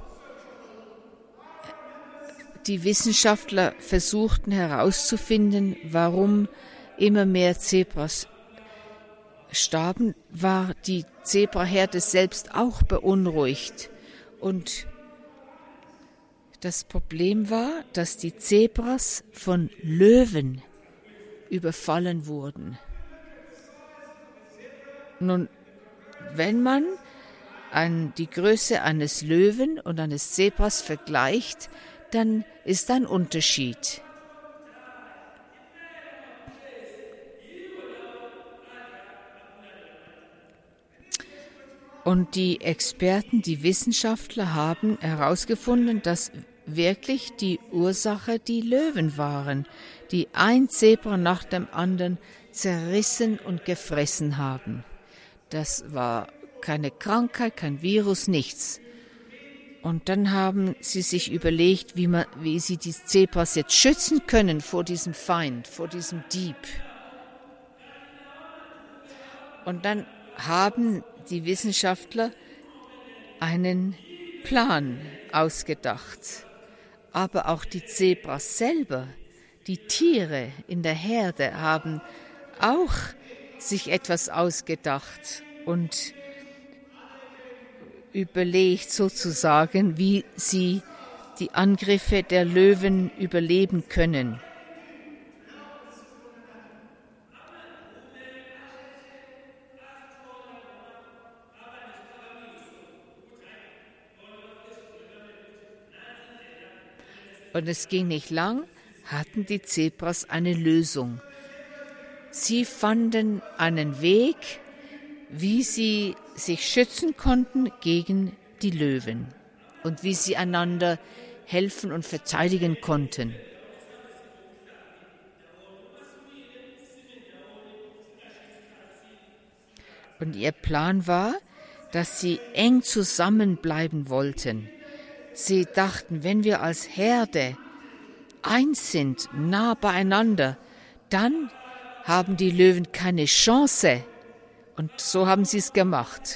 B: die Wissenschaftler, versuchten herauszufinden, warum immer mehr Zebras starben, war die Zebraherde selbst auch beunruhigt. Und das Problem war, dass die Zebras von Löwen überfallen wurden. Nun, wenn man an die Größe eines Löwen und eines Zebras vergleicht, dann ist ein Unterschied. Und die Experten, die Wissenschaftler haben herausgefunden, dass wirklich die Ursache die Löwen waren, die ein Zebra nach dem anderen zerrissen und gefressen haben. Das war keine Krankheit, kein Virus, nichts. Und dann haben sie sich überlegt, wie, man, wie sie die Zebras jetzt schützen können vor diesem Feind, vor diesem Dieb. Und dann haben die Wissenschaftler einen Plan ausgedacht. Aber auch die Zebras selber, die Tiere in der Herde, haben auch sich etwas ausgedacht und überlegt sozusagen, wie sie die Angriffe der Löwen überleben können. Und es ging nicht lang, hatten die Zebras eine Lösung. Sie fanden einen Weg, wie sie sich schützen konnten gegen die Löwen und wie sie einander helfen und verteidigen konnten. Und ihr Plan war, dass sie eng zusammenbleiben wollten. Sie dachten, wenn wir als Herde eins sind, nah beieinander, dann haben die Löwen keine Chance. Und so haben sie es gemacht.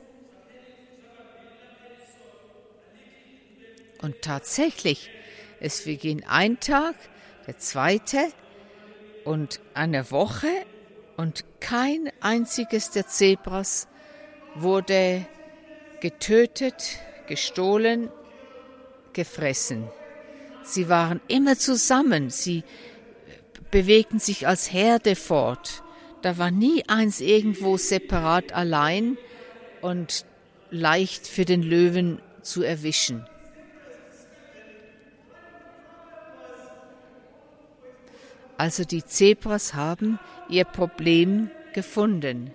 B: Und tatsächlich, es verging ein Tag, der zweite und eine Woche und kein einziges der Zebras wurde getötet, gestohlen, gefressen. Sie waren immer zusammen, sie bewegten sich als Herde fort. Da war nie eins irgendwo separat allein und leicht für den Löwen zu erwischen. Also die Zebras haben ihr Problem gefunden.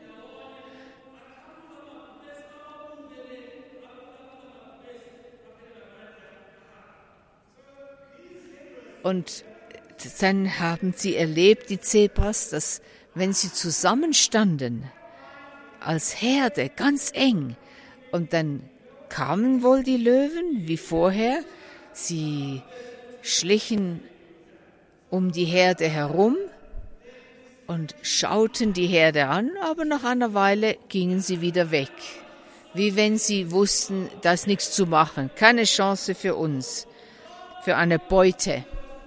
B: Und dann haben sie erlebt, die Zebras, dass wenn sie zusammenstanden, als Herde, ganz eng. Und dann kamen wohl die Löwen, wie vorher. Sie schlichen um die Herde herum und schauten die Herde an, aber nach einer Weile gingen sie wieder weg. Wie wenn sie wussten, da ist nichts zu machen, keine Chance für uns, für eine Beute.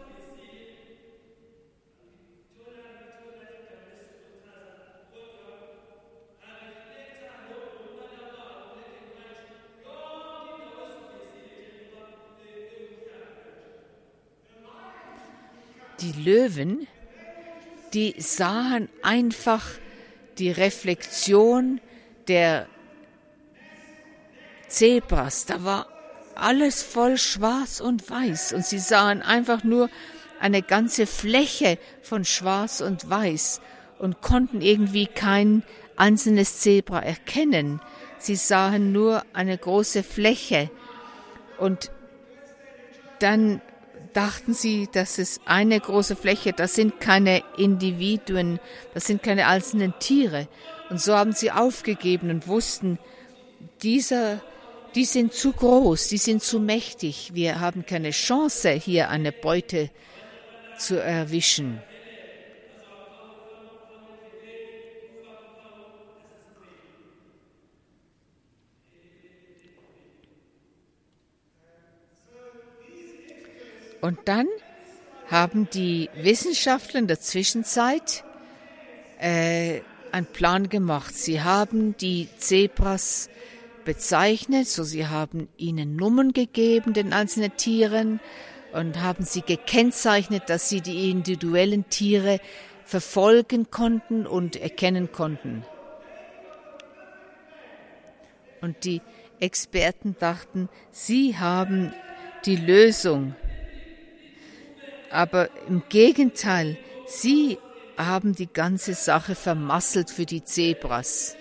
B: Die Löwen, die sahen einfach die Reflexion der Zebras. Da war alles voll schwarz und weiß und sie sahen einfach nur eine ganze Fläche von schwarz und weiß und konnten irgendwie kein einzelnes Zebra erkennen. Sie sahen nur eine große Fläche und dann dachten sie, das ist eine große Fläche, das sind keine Individuen, das sind keine einzelnen Tiere. Und so haben sie aufgegeben und wussten, dieser, die sind zu groß, die sind zu mächtig. Wir haben keine Chance, hier eine Beute zu erwischen. Und dann haben die Wissenschaftler in der Zwischenzeit äh, einen Plan gemacht. Sie haben die Zebras bezeichnet, so sie haben ihnen Nummern gegeben, den einzelnen Tieren, und haben sie gekennzeichnet, dass sie die individuellen Tiere verfolgen konnten und erkennen konnten. Und die Experten dachten, sie haben die Lösung. Aber im Gegenteil, sie haben die ganze Sache vermasselt für die Zebras.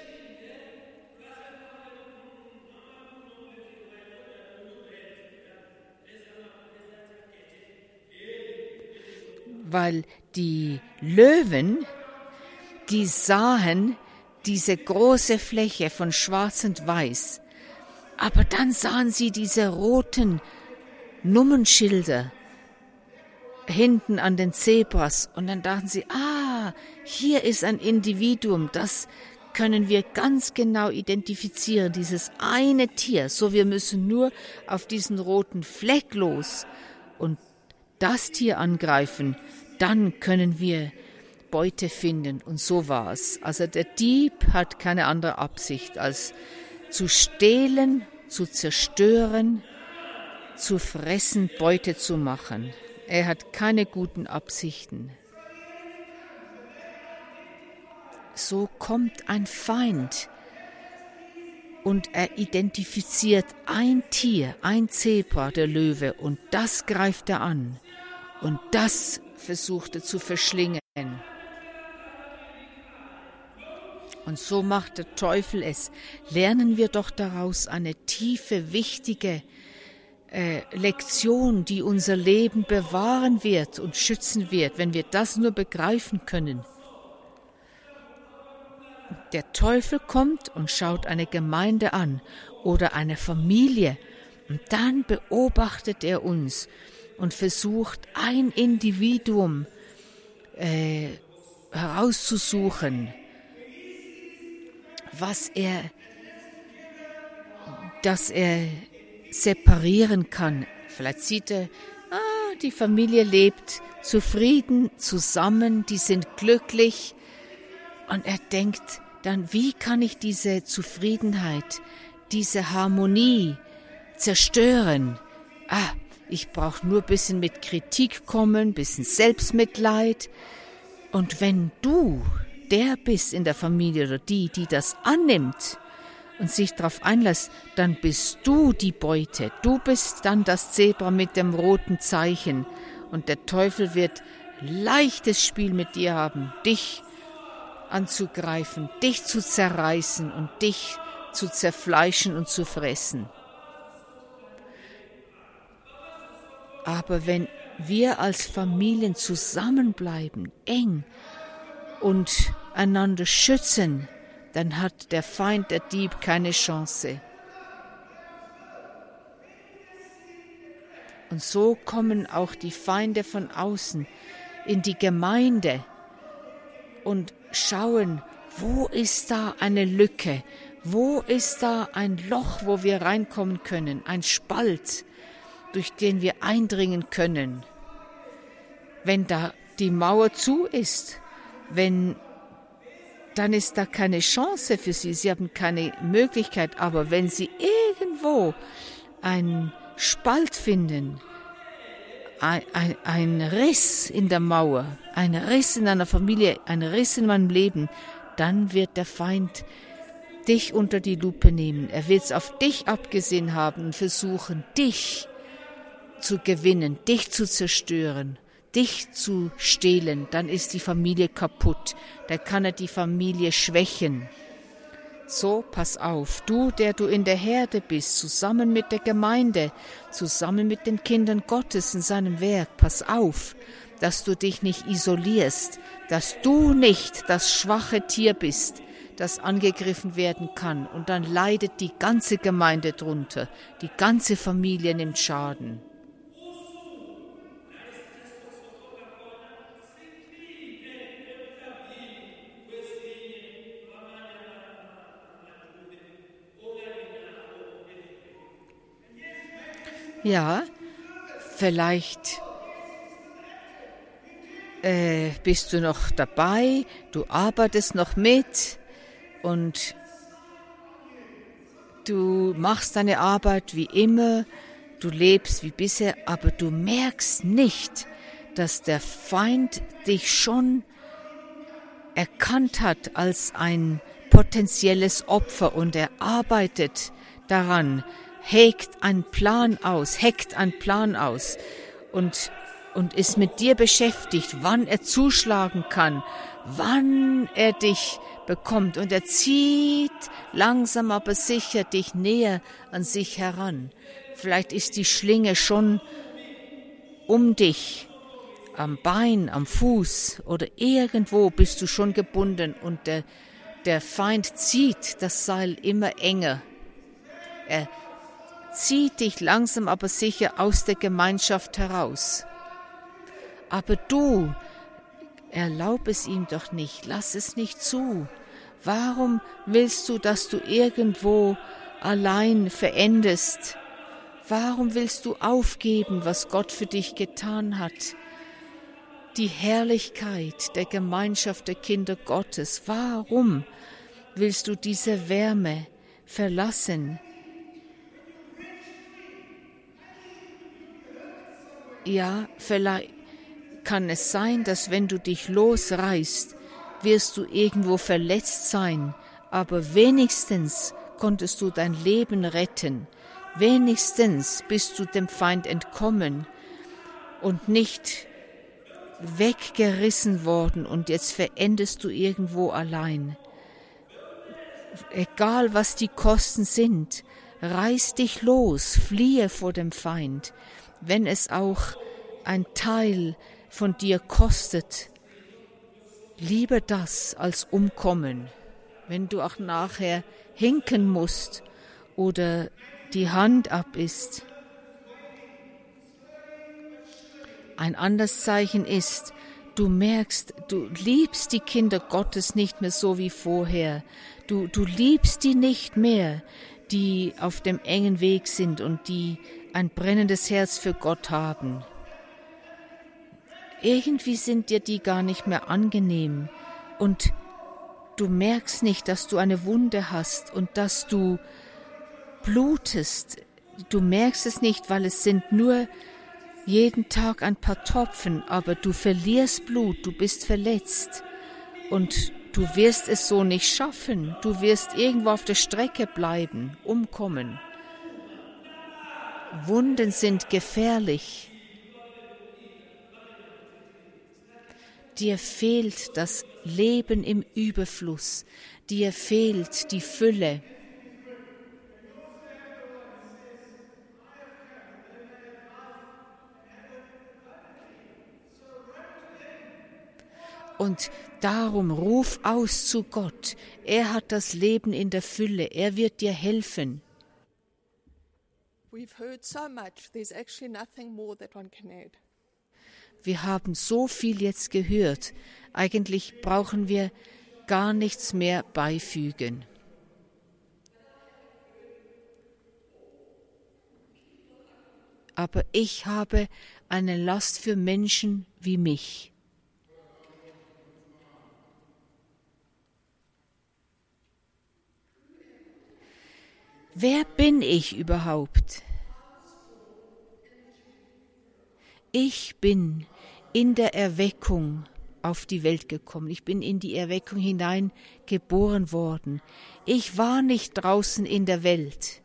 B: Weil die Löwen, die sahen diese große Fläche von Schwarz und Weiß, aber dann sahen sie diese roten Nummernschilder hinten an den Zebras und dann dachten sie, ah, hier ist ein Individuum, das können wir ganz genau identifizieren, dieses eine Tier. So, wir müssen nur auf diesen roten Fleck los und das Tier angreifen, dann können wir Beute finden. Und so war es. Also der Dieb hat keine andere Absicht, als zu stehlen, zu zerstören, zu fressen, Beute zu machen. Er hat keine guten Absichten. So kommt ein Feind und er identifiziert ein Tier, ein Zebra, der Löwe, und das greift er an und das versucht er zu verschlingen. Und so macht der Teufel es. Lernen wir doch daraus eine tiefe, wichtige Äh, Lektion, die unser Leben bewahren wird und schützen wird, wenn wir das nur begreifen können. Der Teufel kommt und schaut eine Gemeinde an oder eine Familie und dann beobachtet er uns und versucht, ein Individuum äh, herauszusuchen, was er, dass er separieren kann. Vielleicht sieht er, ah, die Familie lebt zufrieden zusammen, die sind glücklich. Und er denkt dann, wie kann ich diese Zufriedenheit, diese Harmonie zerstören? Ah, ich brauche nur ein bisschen mit Kritik kommen, ein bisschen Selbstmitleid. Und wenn du der bist in der Familie oder die, die das annimmt, und sich darauf einlässt, dann bist du die Beute. Du bist dann das Zebra mit dem roten Zeichen. Und der Teufel wird leichtes Spiel mit dir haben, dich anzugreifen, dich zu zerreißen und dich zu zerfleischen und zu fressen. Aber wenn wir als Familien zusammenbleiben, eng und einander schützen, dann hat der Feind, der Dieb, keine Chance. Und so kommen auch die Feinde von außen in die Gemeinde und schauen, wo ist da eine Lücke, wo ist da ein Loch, wo wir reinkommen können, ein Spalt, durch den wir eindringen können. Wenn da die Mauer zu ist, wenn, dann ist da keine Chance für sie, sie haben keine Möglichkeit, aber wenn sie irgendwo einen Spalt finden, ein, ein, ein Riss in der Mauer, ein Riss in einer Familie, ein Riss in meinem Leben, dann wird der Feind dich unter die Lupe nehmen. Er wird es auf dich abgesehen haben und versuchen, dich zu gewinnen, dich zu zerstören, dich zu stehlen. Dann ist die Familie kaputt. Da kann er die Familie schwächen. So, pass auf, du, der du in der Herde bist, zusammen mit der Gemeinde, zusammen mit den Kindern Gottes in seinem Werk, pass auf, dass du dich nicht isolierst, dass du nicht das schwache Tier bist, das angegriffen werden kann, und dann leidet die ganze Gemeinde drunter, die ganze Familie nimmt Schaden. Ja, vielleicht äh, bist du noch dabei, du arbeitest noch mit und du machst deine Arbeit wie immer, du lebst wie bisher, aber du merkst nicht, dass der Feind dich schon erkannt hat als ein potenzielles Opfer und er arbeitet daran, hegt einen Plan aus, heckt einen Plan aus und, und ist mit dir beschäftigt, wann er zuschlagen kann, wann er dich bekommt. Und er zieht langsam aber sicher dich näher an sich heran. Vielleicht ist die Schlinge schon um dich, am Bein, am Fuß oder irgendwo bist du schon gebunden und der, der Feind zieht das Seil immer enger. Er zieht dich langsam aber sicher aus der Gemeinschaft heraus. Aber du, erlaub es ihm doch nicht, lass es nicht zu. Warum willst du, dass du irgendwo allein verendest? Warum willst du aufgeben, was Gott für dich getan hat? Die Herrlichkeit der Gemeinschaft der Kinder Gottes. Warum willst du diese Wärme verlassen? Ja, vielleicht kann es sein, dass wenn du dich losreißt, wirst du irgendwo verletzt sein, aber wenigstens konntest du dein Leben retten. Wenigstens bist du dem Feind entkommen und nicht weggerissen worden und jetzt verendest du irgendwo allein. Egal was die Kosten sind, reiß dich los, fliehe vor dem Feind, wenn es auch ein Teil von dir kostet. Lieber das als umkommen, wenn du auch nachher hinken musst oder die Hand ab ist. Ein anderes Zeichen ist, du merkst, du liebst die Kinder Gottes nicht mehr so wie vorher. Du, du liebst die nicht mehr, die auf dem engen Weg sind und die ein brennendes Herz für Gott haben. Irgendwie sind dir die gar nicht mehr angenehm und du merkst nicht, dass du eine Wunde hast und dass du blutest. Du merkst es nicht, weil es sind nur jeden Tag ein paar Tropfen, aber du verlierst Blut, du bist verletzt und du wirst es so nicht schaffen. Du wirst irgendwo auf der Strecke bleiben, umkommen. Wunden sind gefährlich. Dir fehlt das Leben im Überfluss. Dir fehlt die Fülle. Und darum ruf aus zu Gott. Er hat das Leben in der Fülle. Er wird dir helfen.
C: We've heard so much, there's actually nothing more that one can add.
B: Wir haben so viel jetzt gehört. Eigentlich brauchen wir gar nichts mehr beifügen. Aber ich habe eine Last für Menschen wie mich. Wer bin ich überhaupt? Ich bin in der Erweckung auf die Welt gekommen. Ich bin in die Erweckung hinein geboren worden. Ich war nicht draußen in der Welt.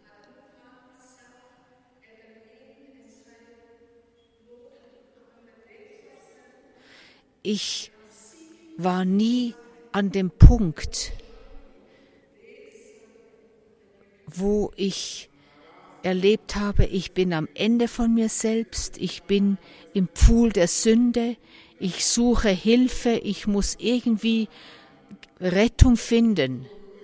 B: Ich war nie an dem Punkt, wo ich erlebt habe, ich bin am Ende von mir selbst, ich bin im Pfuhl der Sünde, ich suche Hilfe, ich muss irgendwie Rettung finden.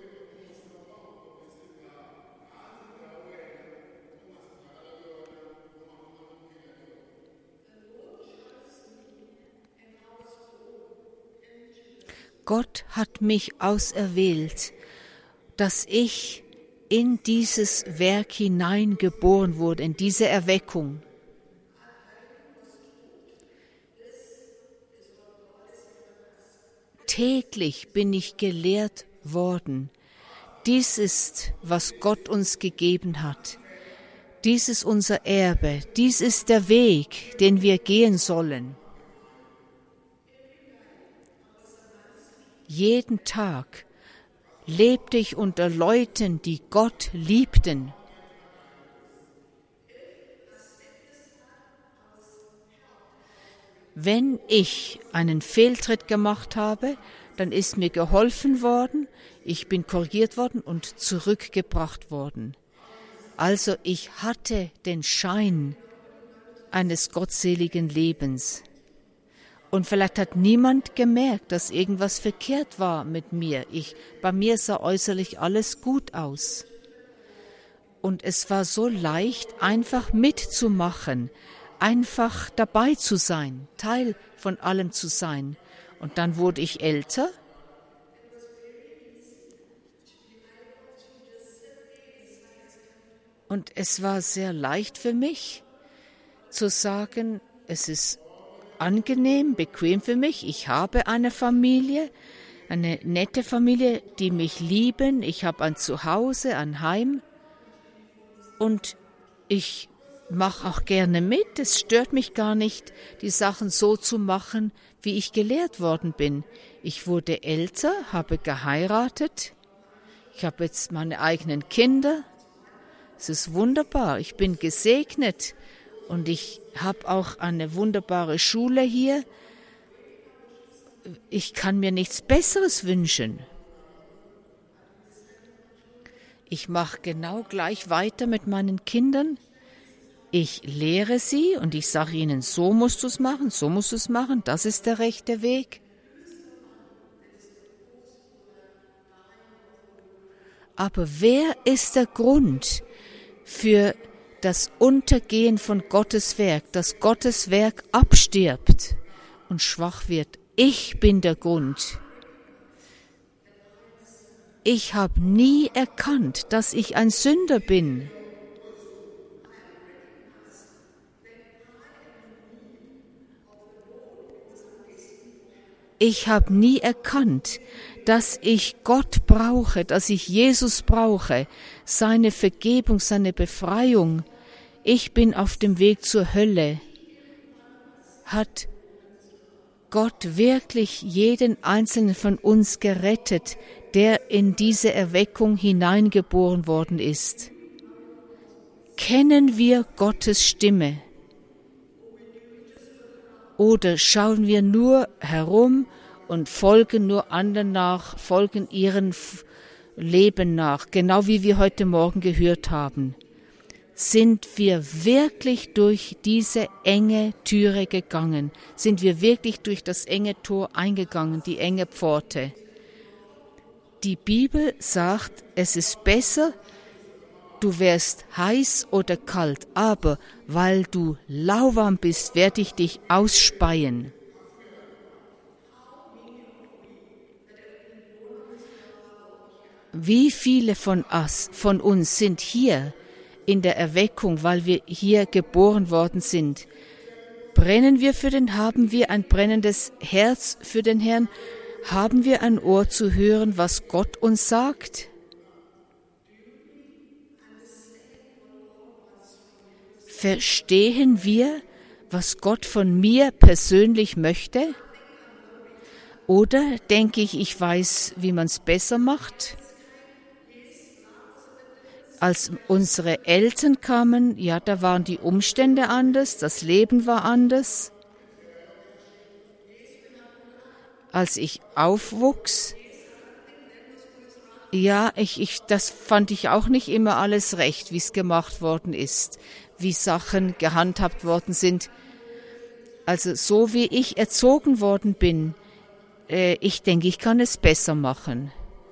B: Gott hat mich auserwählt, dass ich in dieses Werk hineingeboren wurde, in diese Erweckung. Täglich bin ich gelehrt worden. Dies ist, was Gott uns gegeben hat. Dies ist unser Erbe. Dies ist der Weg, den wir gehen sollen. Jeden Tag lebte ich unter Leuten, die Gott liebten. Wenn ich einen Fehltritt gemacht habe, dann ist mir geholfen worden, ich bin korrigiert worden und zurückgebracht worden. Also ich hatte den Schein eines gottseligen Lebens. Und vielleicht hat niemand gemerkt, dass irgendwas verkehrt war mit mir. Ich, bei mir sah äußerlich alles gut aus. Und es war so leicht, einfach mitzumachen, einfach dabei zu sein, Teil von allem zu sein. Und dann wurde ich älter. Und es war sehr leicht für mich zu sagen, es ist angenehm, bequem für mich. Ich habe eine Familie, eine nette Familie, die mich lieben. Ich habe ein Zuhause, ein Heim. Und ich mache auch gerne mit. Es stört mich gar nicht, die Sachen so zu machen, wie ich gelehrt worden bin. Ich wurde älter, habe geheiratet. Ich habe jetzt meine eigenen Kinder. Es ist wunderbar. Ich bin gesegnet. Und ich habe auch eine wunderbare Schule hier. Ich kann mir nichts Besseres wünschen. Ich mache genau gleich weiter mit meinen Kindern. Ich lehre sie und ich sage ihnen, so musst du es machen, so musst du es machen, das ist der rechte Weg. Aber wer ist der Grund für das Untergehen von Gottes Werk, dass Gottes Werk abstirbt und schwach wird? Ich bin der Grund. Ich habe nie erkannt, dass ich ein Sünder bin. Ich habe nie erkannt, dass ich Gott brauche, dass ich Jesus brauche, seine Vergebung, seine Befreiung. Ich bin auf dem Weg zur Hölle. Hat Gott wirklich jeden einzelnen von uns gerettet, der in diese Erweckung hineingeboren worden ist? Kennen wir Gottes Stimme? Oder schauen wir nur herum und folgen nur anderen nach, folgen ihrem Leben nach, genau wie wir heute Morgen gehört haben? sind wir wirklich durch diese enge Türe gegangen? Sind wir wirklich durch das enge Tor eingegangen, die enge Pforte? Die Bibel sagt, es ist besser, du wärst heiß oder kalt, aber weil du lauwarm bist, werde ich dich ausspeien. Wie viele von uns, von uns sind hier in der Erweckung, weil wir hier geboren worden sind? Brennen wir für den, haben wir ein brennendes Herz für den Herrn? Haben wir ein Ohr zu hören, was Gott uns sagt? Verstehen wir, was Gott von mir persönlich möchte? Oder denke ich, ich weiß, wie man es besser macht? Als unsere Eltern kamen, ja, da waren die Umstände anders, das Leben war anders. Als ich aufwuchs, ja, ich, ich, das fand ich auch nicht immer alles recht, wie es gemacht worden ist, wie Sachen gehandhabt worden sind. Also so wie ich erzogen worden bin, äh, ich denke, ich kann es besser machen.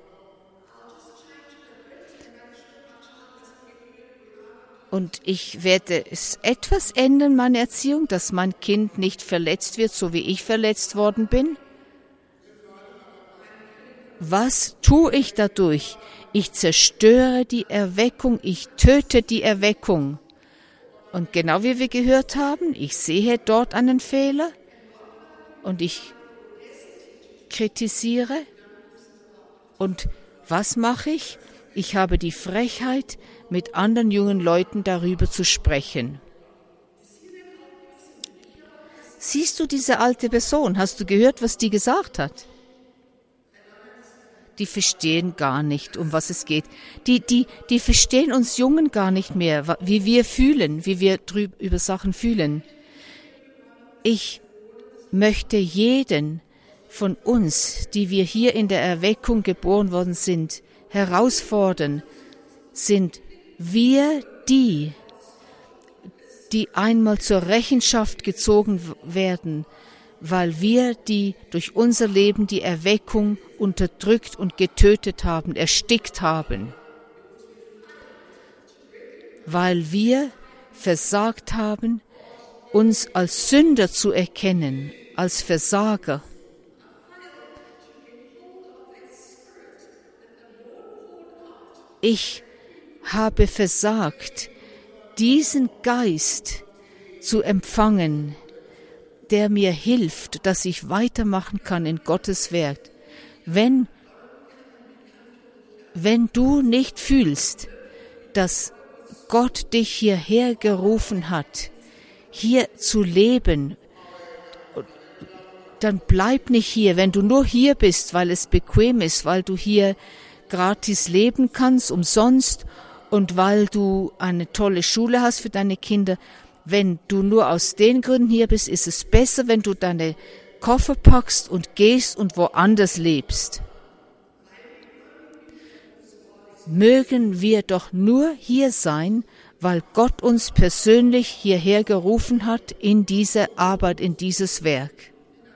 B: Und ich werde es etwas ändern, meine Erziehung, dass mein Kind nicht verletzt wird, so wie ich verletzt worden bin. Was tue ich dadurch? Ich zerstöre die Erweckung, ich töte die Erweckung. Und genau wie wir gehört haben, ich sehe dort einen Fehler und ich kritisiere. Und was mache ich? Ich habe die Frechheit, mit anderen jungen Leuten darüber zu sprechen. Siehst du diese alte Person? Hast du gehört, was die gesagt hat? Die verstehen gar nicht, um was es geht. Die, die, die verstehen uns Jungen gar nicht mehr, wie wir fühlen, wie wir drüber, über Sachen fühlen. Ich möchte jeden von uns, die wir hier in der Erweckung geboren worden sind, herausfordern, sind wir die, die einmal zur Rechenschaft gezogen werden, weil wir die durch unser Leben die Erweckung unterdrückt und getötet haben, erstickt haben, weil wir versagt haben, uns als Sünder zu erkennen, als Versager. Ich habe versagt, diesen Geist zu empfangen, der mir hilft, dass ich weitermachen kann in Gottes Werk. Wenn, wenn du nicht fühlst, dass Gott dich hierher gerufen hat, hier zu leben, dann bleib nicht hier. Wenn du nur hier bist, weil es bequem ist, weil du hier gratis leben kannst, umsonst, und weil du eine tolle Schule hast für deine Kinder, wenn du nur aus den Gründen hier bist, ist es besser, wenn du deine Koffer packst und gehst und woanders lebst. Mögen wir doch nur hier sein, weil Gott uns persönlich hierher gerufen hat in diese Arbeit, in dieses Werk.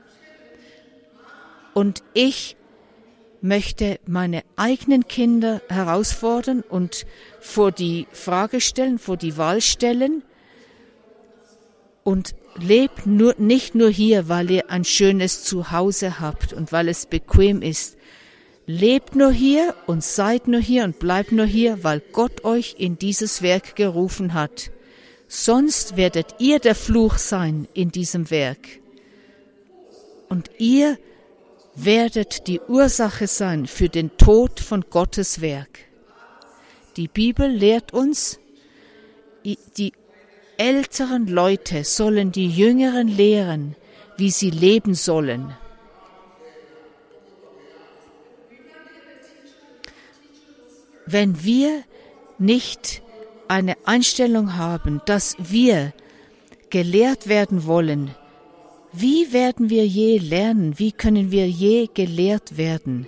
B: Und ich möchte meine eigenen Kinder herausfordern und vor die Frage stellen, vor die Wahl stellen, und lebt nur, nicht nur hier, weil ihr ein schönes Zuhause habt und weil es bequem ist. Lebt nur hier und seid nur hier und bleibt nur hier, weil Gott euch in dieses Werk gerufen hat. Sonst werdet ihr der Fluch sein in diesem Werk. Und ihr werdet die Ursache sein für den Tod von Gottes Werk. Die Bibel lehrt uns, die älteren Leute sollen die Jüngeren lehren, wie sie leben sollen. Wenn wir nicht eine Einstellung haben, dass wir gelehrt werden wollen, wie werden wir je lernen? Wie können wir je gelehrt werden?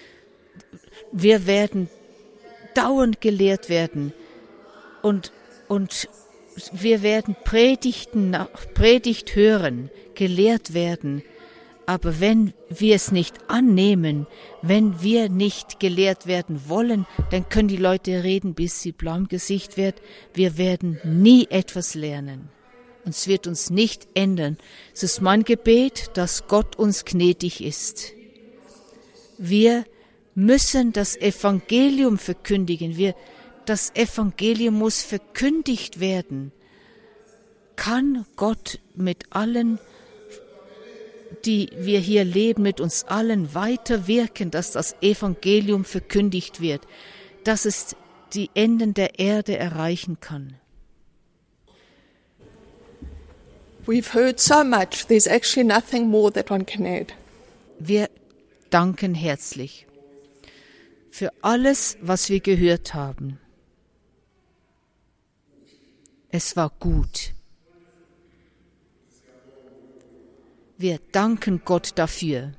B: Wir werden dauernd gelehrt werden und Und wir werden Predigten nach Predigt hören, gelehrt werden. Aber wenn wir es nicht annehmen, wenn wir nicht gelehrt werden wollen, dann können die Leute reden, bis sie blau im Gesicht wird. Wir werden nie etwas lernen. Und es wird uns nicht ändern. Es ist mein Gebet, dass Gott uns gnädig ist. Wir müssen das Evangelium verkündigen. Wir, das Evangelium muss verkündigt werden. Kann Gott mit allen, die wir hier leben, mit uns allen weiter wirken, dass das Evangelium verkündigt wird, dass es die Enden der Erde erreichen kann?
C: We've heard so much, there's actually nothing more that one can add.
B: Wir danken herzlich für alles, was wir gehört haben. Es war gut. Wir danken Gott dafür.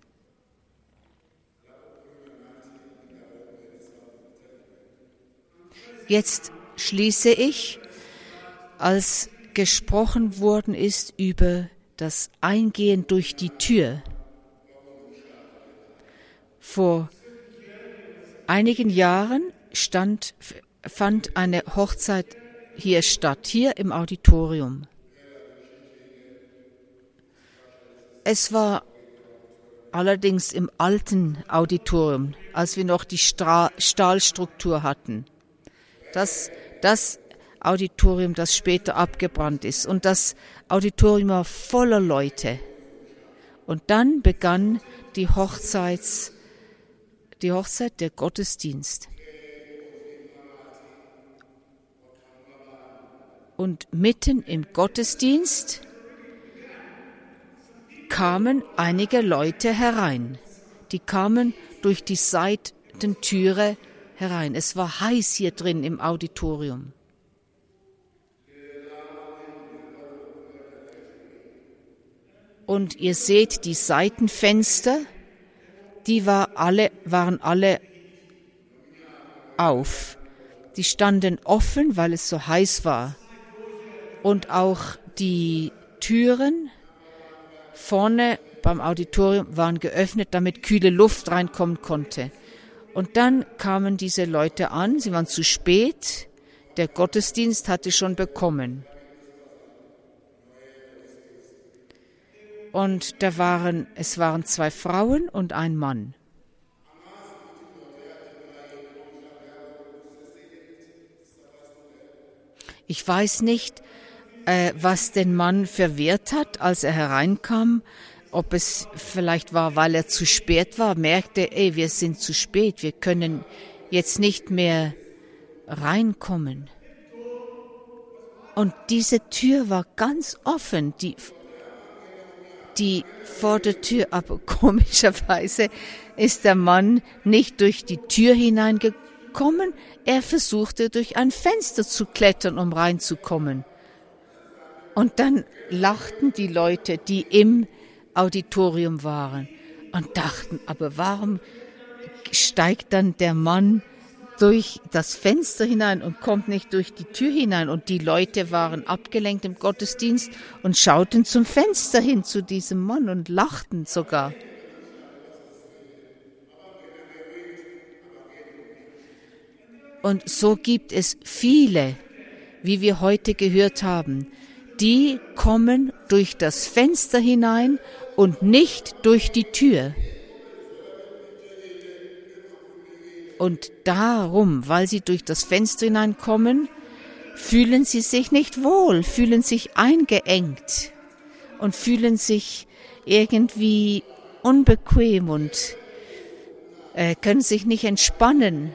B: Jetzt schließe ich, als gesprochen worden ist über das Eingehen durch die Tür. Vor einigen Jahren stand, fand eine Hochzeit hier statt, hier im Auditorium. Es war allerdings im alten Auditorium, als wir noch die Stra- Stahlstruktur hatten. Das, das Auditorium, das später abgebrannt ist. Und das Auditorium war voller Leute. Und dann begann die Hochzeits, die Hochzeit, der Gottesdienst. Und mitten im Gottesdienst kamen einige Leute herein. Die kamen durch die Seitentüre herein. Es war heiß hier drin im Auditorium. Und ihr seht die Seitenfenster, die war alle, waren alle auf. Die standen offen, weil es so heiß war. Und auch die Türen vorne beim Auditorium waren geöffnet, damit kühle Luft reinkommen konnte. Und dann kamen diese Leute an, sie waren zu spät, der Gottesdienst hatte schon bekommen. Und da waren, es waren zwei Frauen und ein Mann. Ich weiß nicht, äh, was den Mann verwirrt hat, als er hereinkam, ob es vielleicht war, weil er zu spät war, merkte, ey, wir sind zu spät, wir können jetzt nicht mehr reinkommen. Und diese Tür war ganz offen, die Die vor der Tür, aber komischerweise ist der Mann nicht durch die Tür hineingekommen, er versuchte durch ein Fenster zu klettern, um reinzukommen. Und dann lachten die Leute, die im Auditorium waren und dachten, aber warum steigt dann der Mann durch das Fenster hinein und kommt nicht durch die Tür hinein? Und die Leute waren abgelenkt im Gottesdienst und schauten zum Fenster hin zu diesem Mann und lachten sogar. Und so gibt es viele, wie wir heute gehört haben, die kommen durch das Fenster hinein und nicht durch die Tür. Und darum, weil sie durch das Fenster hineinkommen, fühlen sie sich nicht wohl, fühlen sich eingeengt und fühlen sich irgendwie unbequem und äh, können sich nicht entspannen.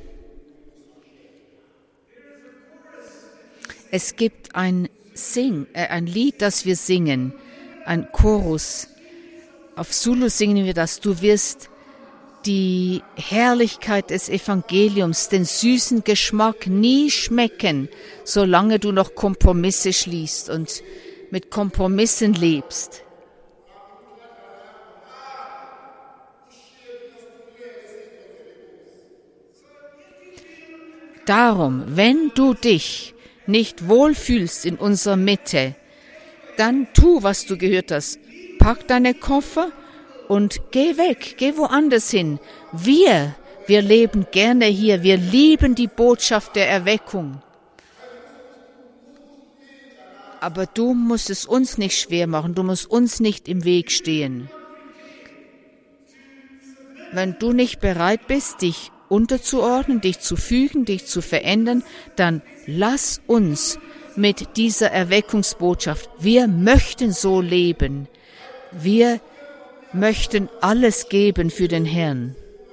B: Es gibt ein Sing, äh, ein Lied, das wir singen, ein Chorus. Auf Zulu singen wir das: Du wirst die Herrlichkeit des Evangeliums, den süßen Geschmack nie schmecken, solange du noch Kompromisse schließt und mit Kompromissen lebst. Darum, wenn du dich nicht wohlfühlst in unserer Mitte, dann tu, was du gehört hast. Pack deine Koffer und geh weg, geh woanders hin. Wir, wir leben gerne hier, wir lieben die Botschaft der Erweckung. Aber du musst es uns nicht schwer machen, du musst uns nicht im Weg stehen. Wenn du nicht bereit bist, dich unterzuordnen, dich zu fügen, dich zu verändern, dann lass uns mit dieser Erweckungsbotschaft. Wir möchten so leben. Wir möchten alles geben für den Herrn.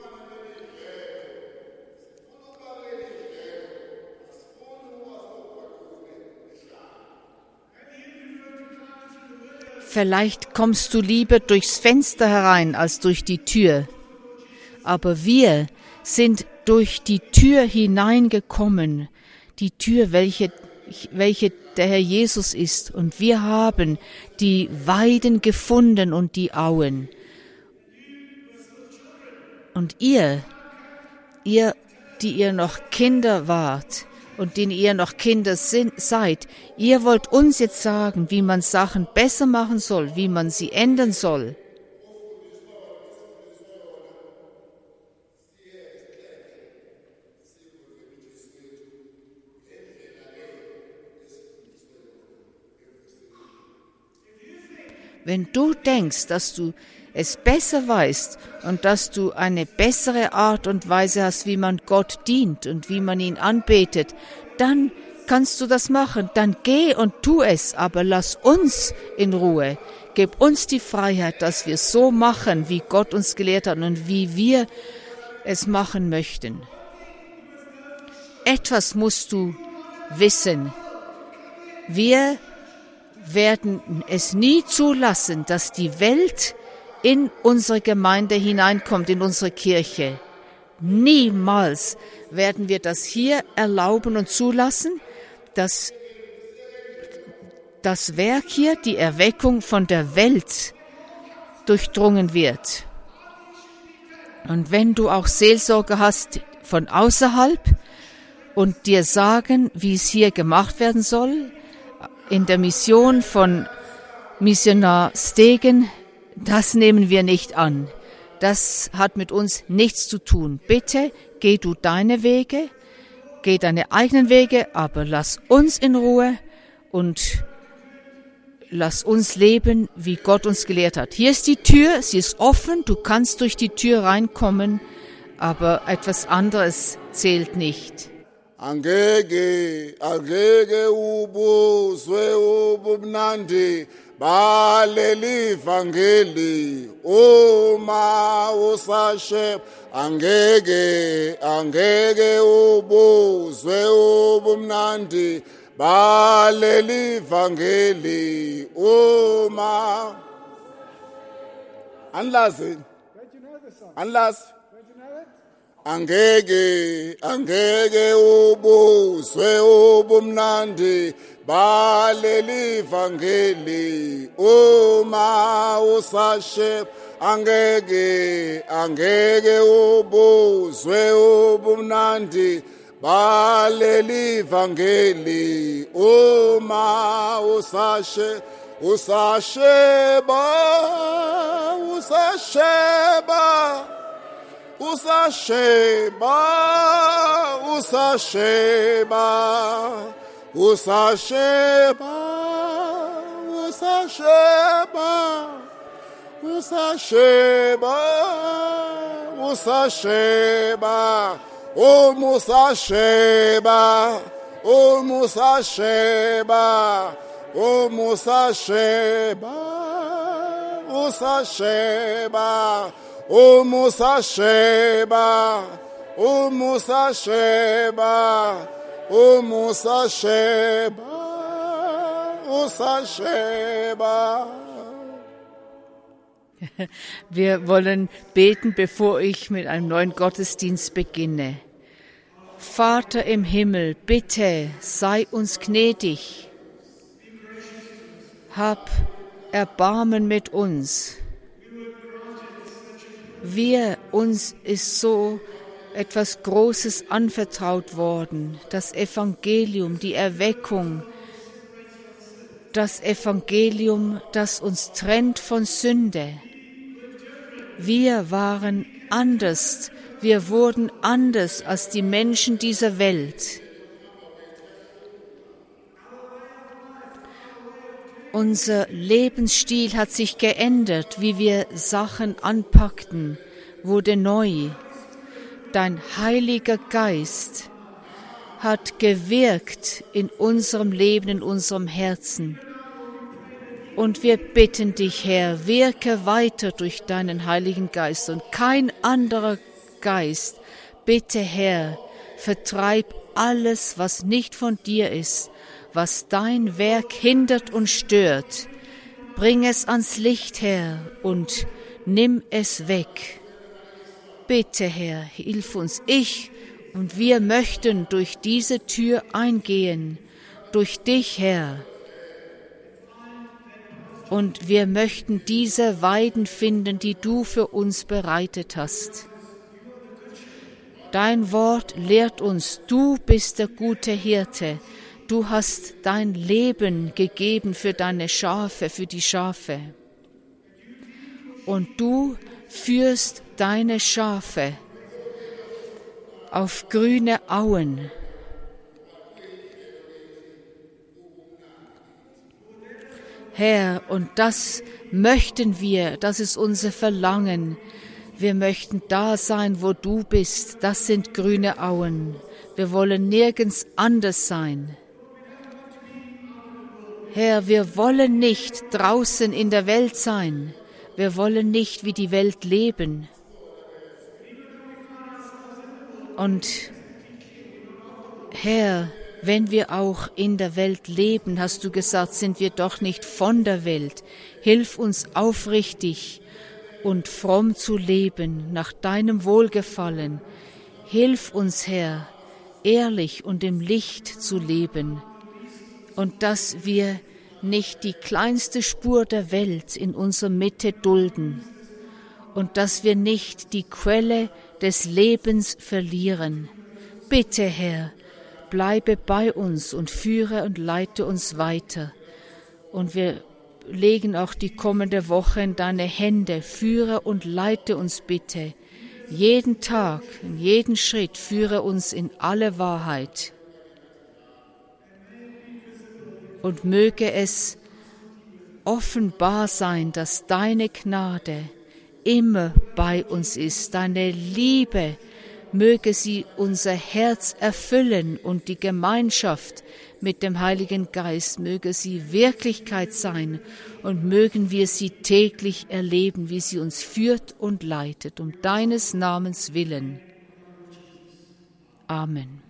B: Vielleicht kommst du lieber durchs Fenster herein als durch die Tür. Aber wir sind durch die Tür hineingekommen, die Tür, welche, welche der Herr Jesus ist. Und wir haben die Weiden gefunden und die Auen. Und ihr, ihr, die ihr noch Kinder wart, und denen ihr noch Kinder sind, seid, ihr wollt uns jetzt sagen, wie man Sachen besser machen soll, wie man sie ändern soll. Wenn du denkst, dass du es besser weißt und dass du eine bessere Art und Weise hast, wie man Gott dient und wie man ihn anbetet, dann kannst du das machen. Dann geh und tu es, aber lass uns in Ruhe. Gib uns die Freiheit, dass wir so machen, wie Gott uns gelehrt hat und wie wir es machen möchten. Etwas musst du wissen. Wir werden es nie zulassen, dass die Welt in unsere Gemeinde hineinkommt, in unsere Kirche. Niemals werden wir das hier erlauben und zulassen, dass das Werk hier, die Erweckung von der Welt, durchdrungen wird. Und wenn du auch Seelsorge hast von außerhalb und dir sagen, wie es hier gemacht werden soll, in der Mission von Missionar Stegen, das nehmen wir nicht an. Das hat mit uns nichts zu tun. Bitte geh du deine Wege, geh deine eigenen Wege, aber lass uns in Ruhe und lass uns leben, wie Gott uns gelehrt hat. Hier ist die Tür, sie ist offen, du kannst durch die Tür reinkommen, aber etwas anderes zählt nicht.
D: Angeke, angeke ubuzwe ubumnandi baleli vangeli uma usashe angeke angeke ubuzwe ubumnandi baleli vangeli uma anlazi anlazi angeke angeke ubuzwe ubumnandi baleli vangeli uma usashe angeke angeke ubuzwe ubumnandi baleli vangeli uma usashe usasheba usasheba usasheba usasheba usasheba usasheba usasheba usasheba o musasheba o musasheba o musasheba usasheba o musasheba o musasheba o musasheba usasheba.
B: Wir wollen beten, bevor ich mit einem neuen Gottesdienst beginne. Vater im Himmel, bitte sei uns gnädig. Hab Erbarmen mit uns. Wir, uns ist so etwas Großes anvertraut worden, das Evangelium, die Erweckung, das Evangelium, das uns trennt von Sünde. Wir waren anders, wir wurden anders als die Menschen dieser Welt. Unser Lebensstil hat sich geändert, wie wir Sachen anpackten, wurde neu. Dein Heiliger Geist hat gewirkt in unserem Leben, in unserem Herzen. Und wir bitten dich, Herr, wirke weiter durch deinen Heiligen Geist und kein anderer Geist. Bitte, Herr, vertreib alles, was nicht von dir ist, was dein Werk hindert und stört. Bring es ans Licht, Herr, und nimm es weg. Bitte, Herr, hilf uns. Ich und wir möchten durch diese Tür eingehen, durch dich, Herr. Und wir möchten diese Weiden finden, die du für uns bereitet hast. Dein Wort lehrt uns, du bist der gute Hirte. Du hast dein Leben gegeben für deine Schafe, für die Schafe. Und du führst deine Schafe auf grüne Auen. Herr, und das möchten wir, das ist unser Verlangen. Wir möchten da sein, wo du bist. Das sind grüne Auen. Wir wollen nirgends anders sein. Herr, wir wollen nicht draußen in der Welt sein. Wir wollen nicht wie die Welt leben. Und Herr, wenn wir auch in der Welt leben, hast du gesagt, sind wir doch nicht von der Welt. Hilf uns aufrichtig und fromm zu leben, nach deinem Wohlgefallen. Hilf uns, Herr, ehrlich und im Licht zu leben. Und dass wir nicht die kleinste Spur der Welt in unserer Mitte dulden. Und dass wir nicht die Quelle des Lebens verlieren. Bitte, Herr, bleibe bei uns und führe und leite uns weiter. Und wir legen auch die kommende Woche in deine Hände. Führe und leite uns bitte. Jeden Tag, in jeden Schritt führe uns in alle Wahrheit. Und möge es offenbar sein, dass deine Gnade immer bei uns ist, deine Liebe, möge sie unser Herz erfüllen und die Gemeinschaft mit dem Heiligen Geist, möge sie Wirklichkeit sein und mögen wir sie täglich erleben, wie sie uns führt und leitet, um deines Namens willen. Amen.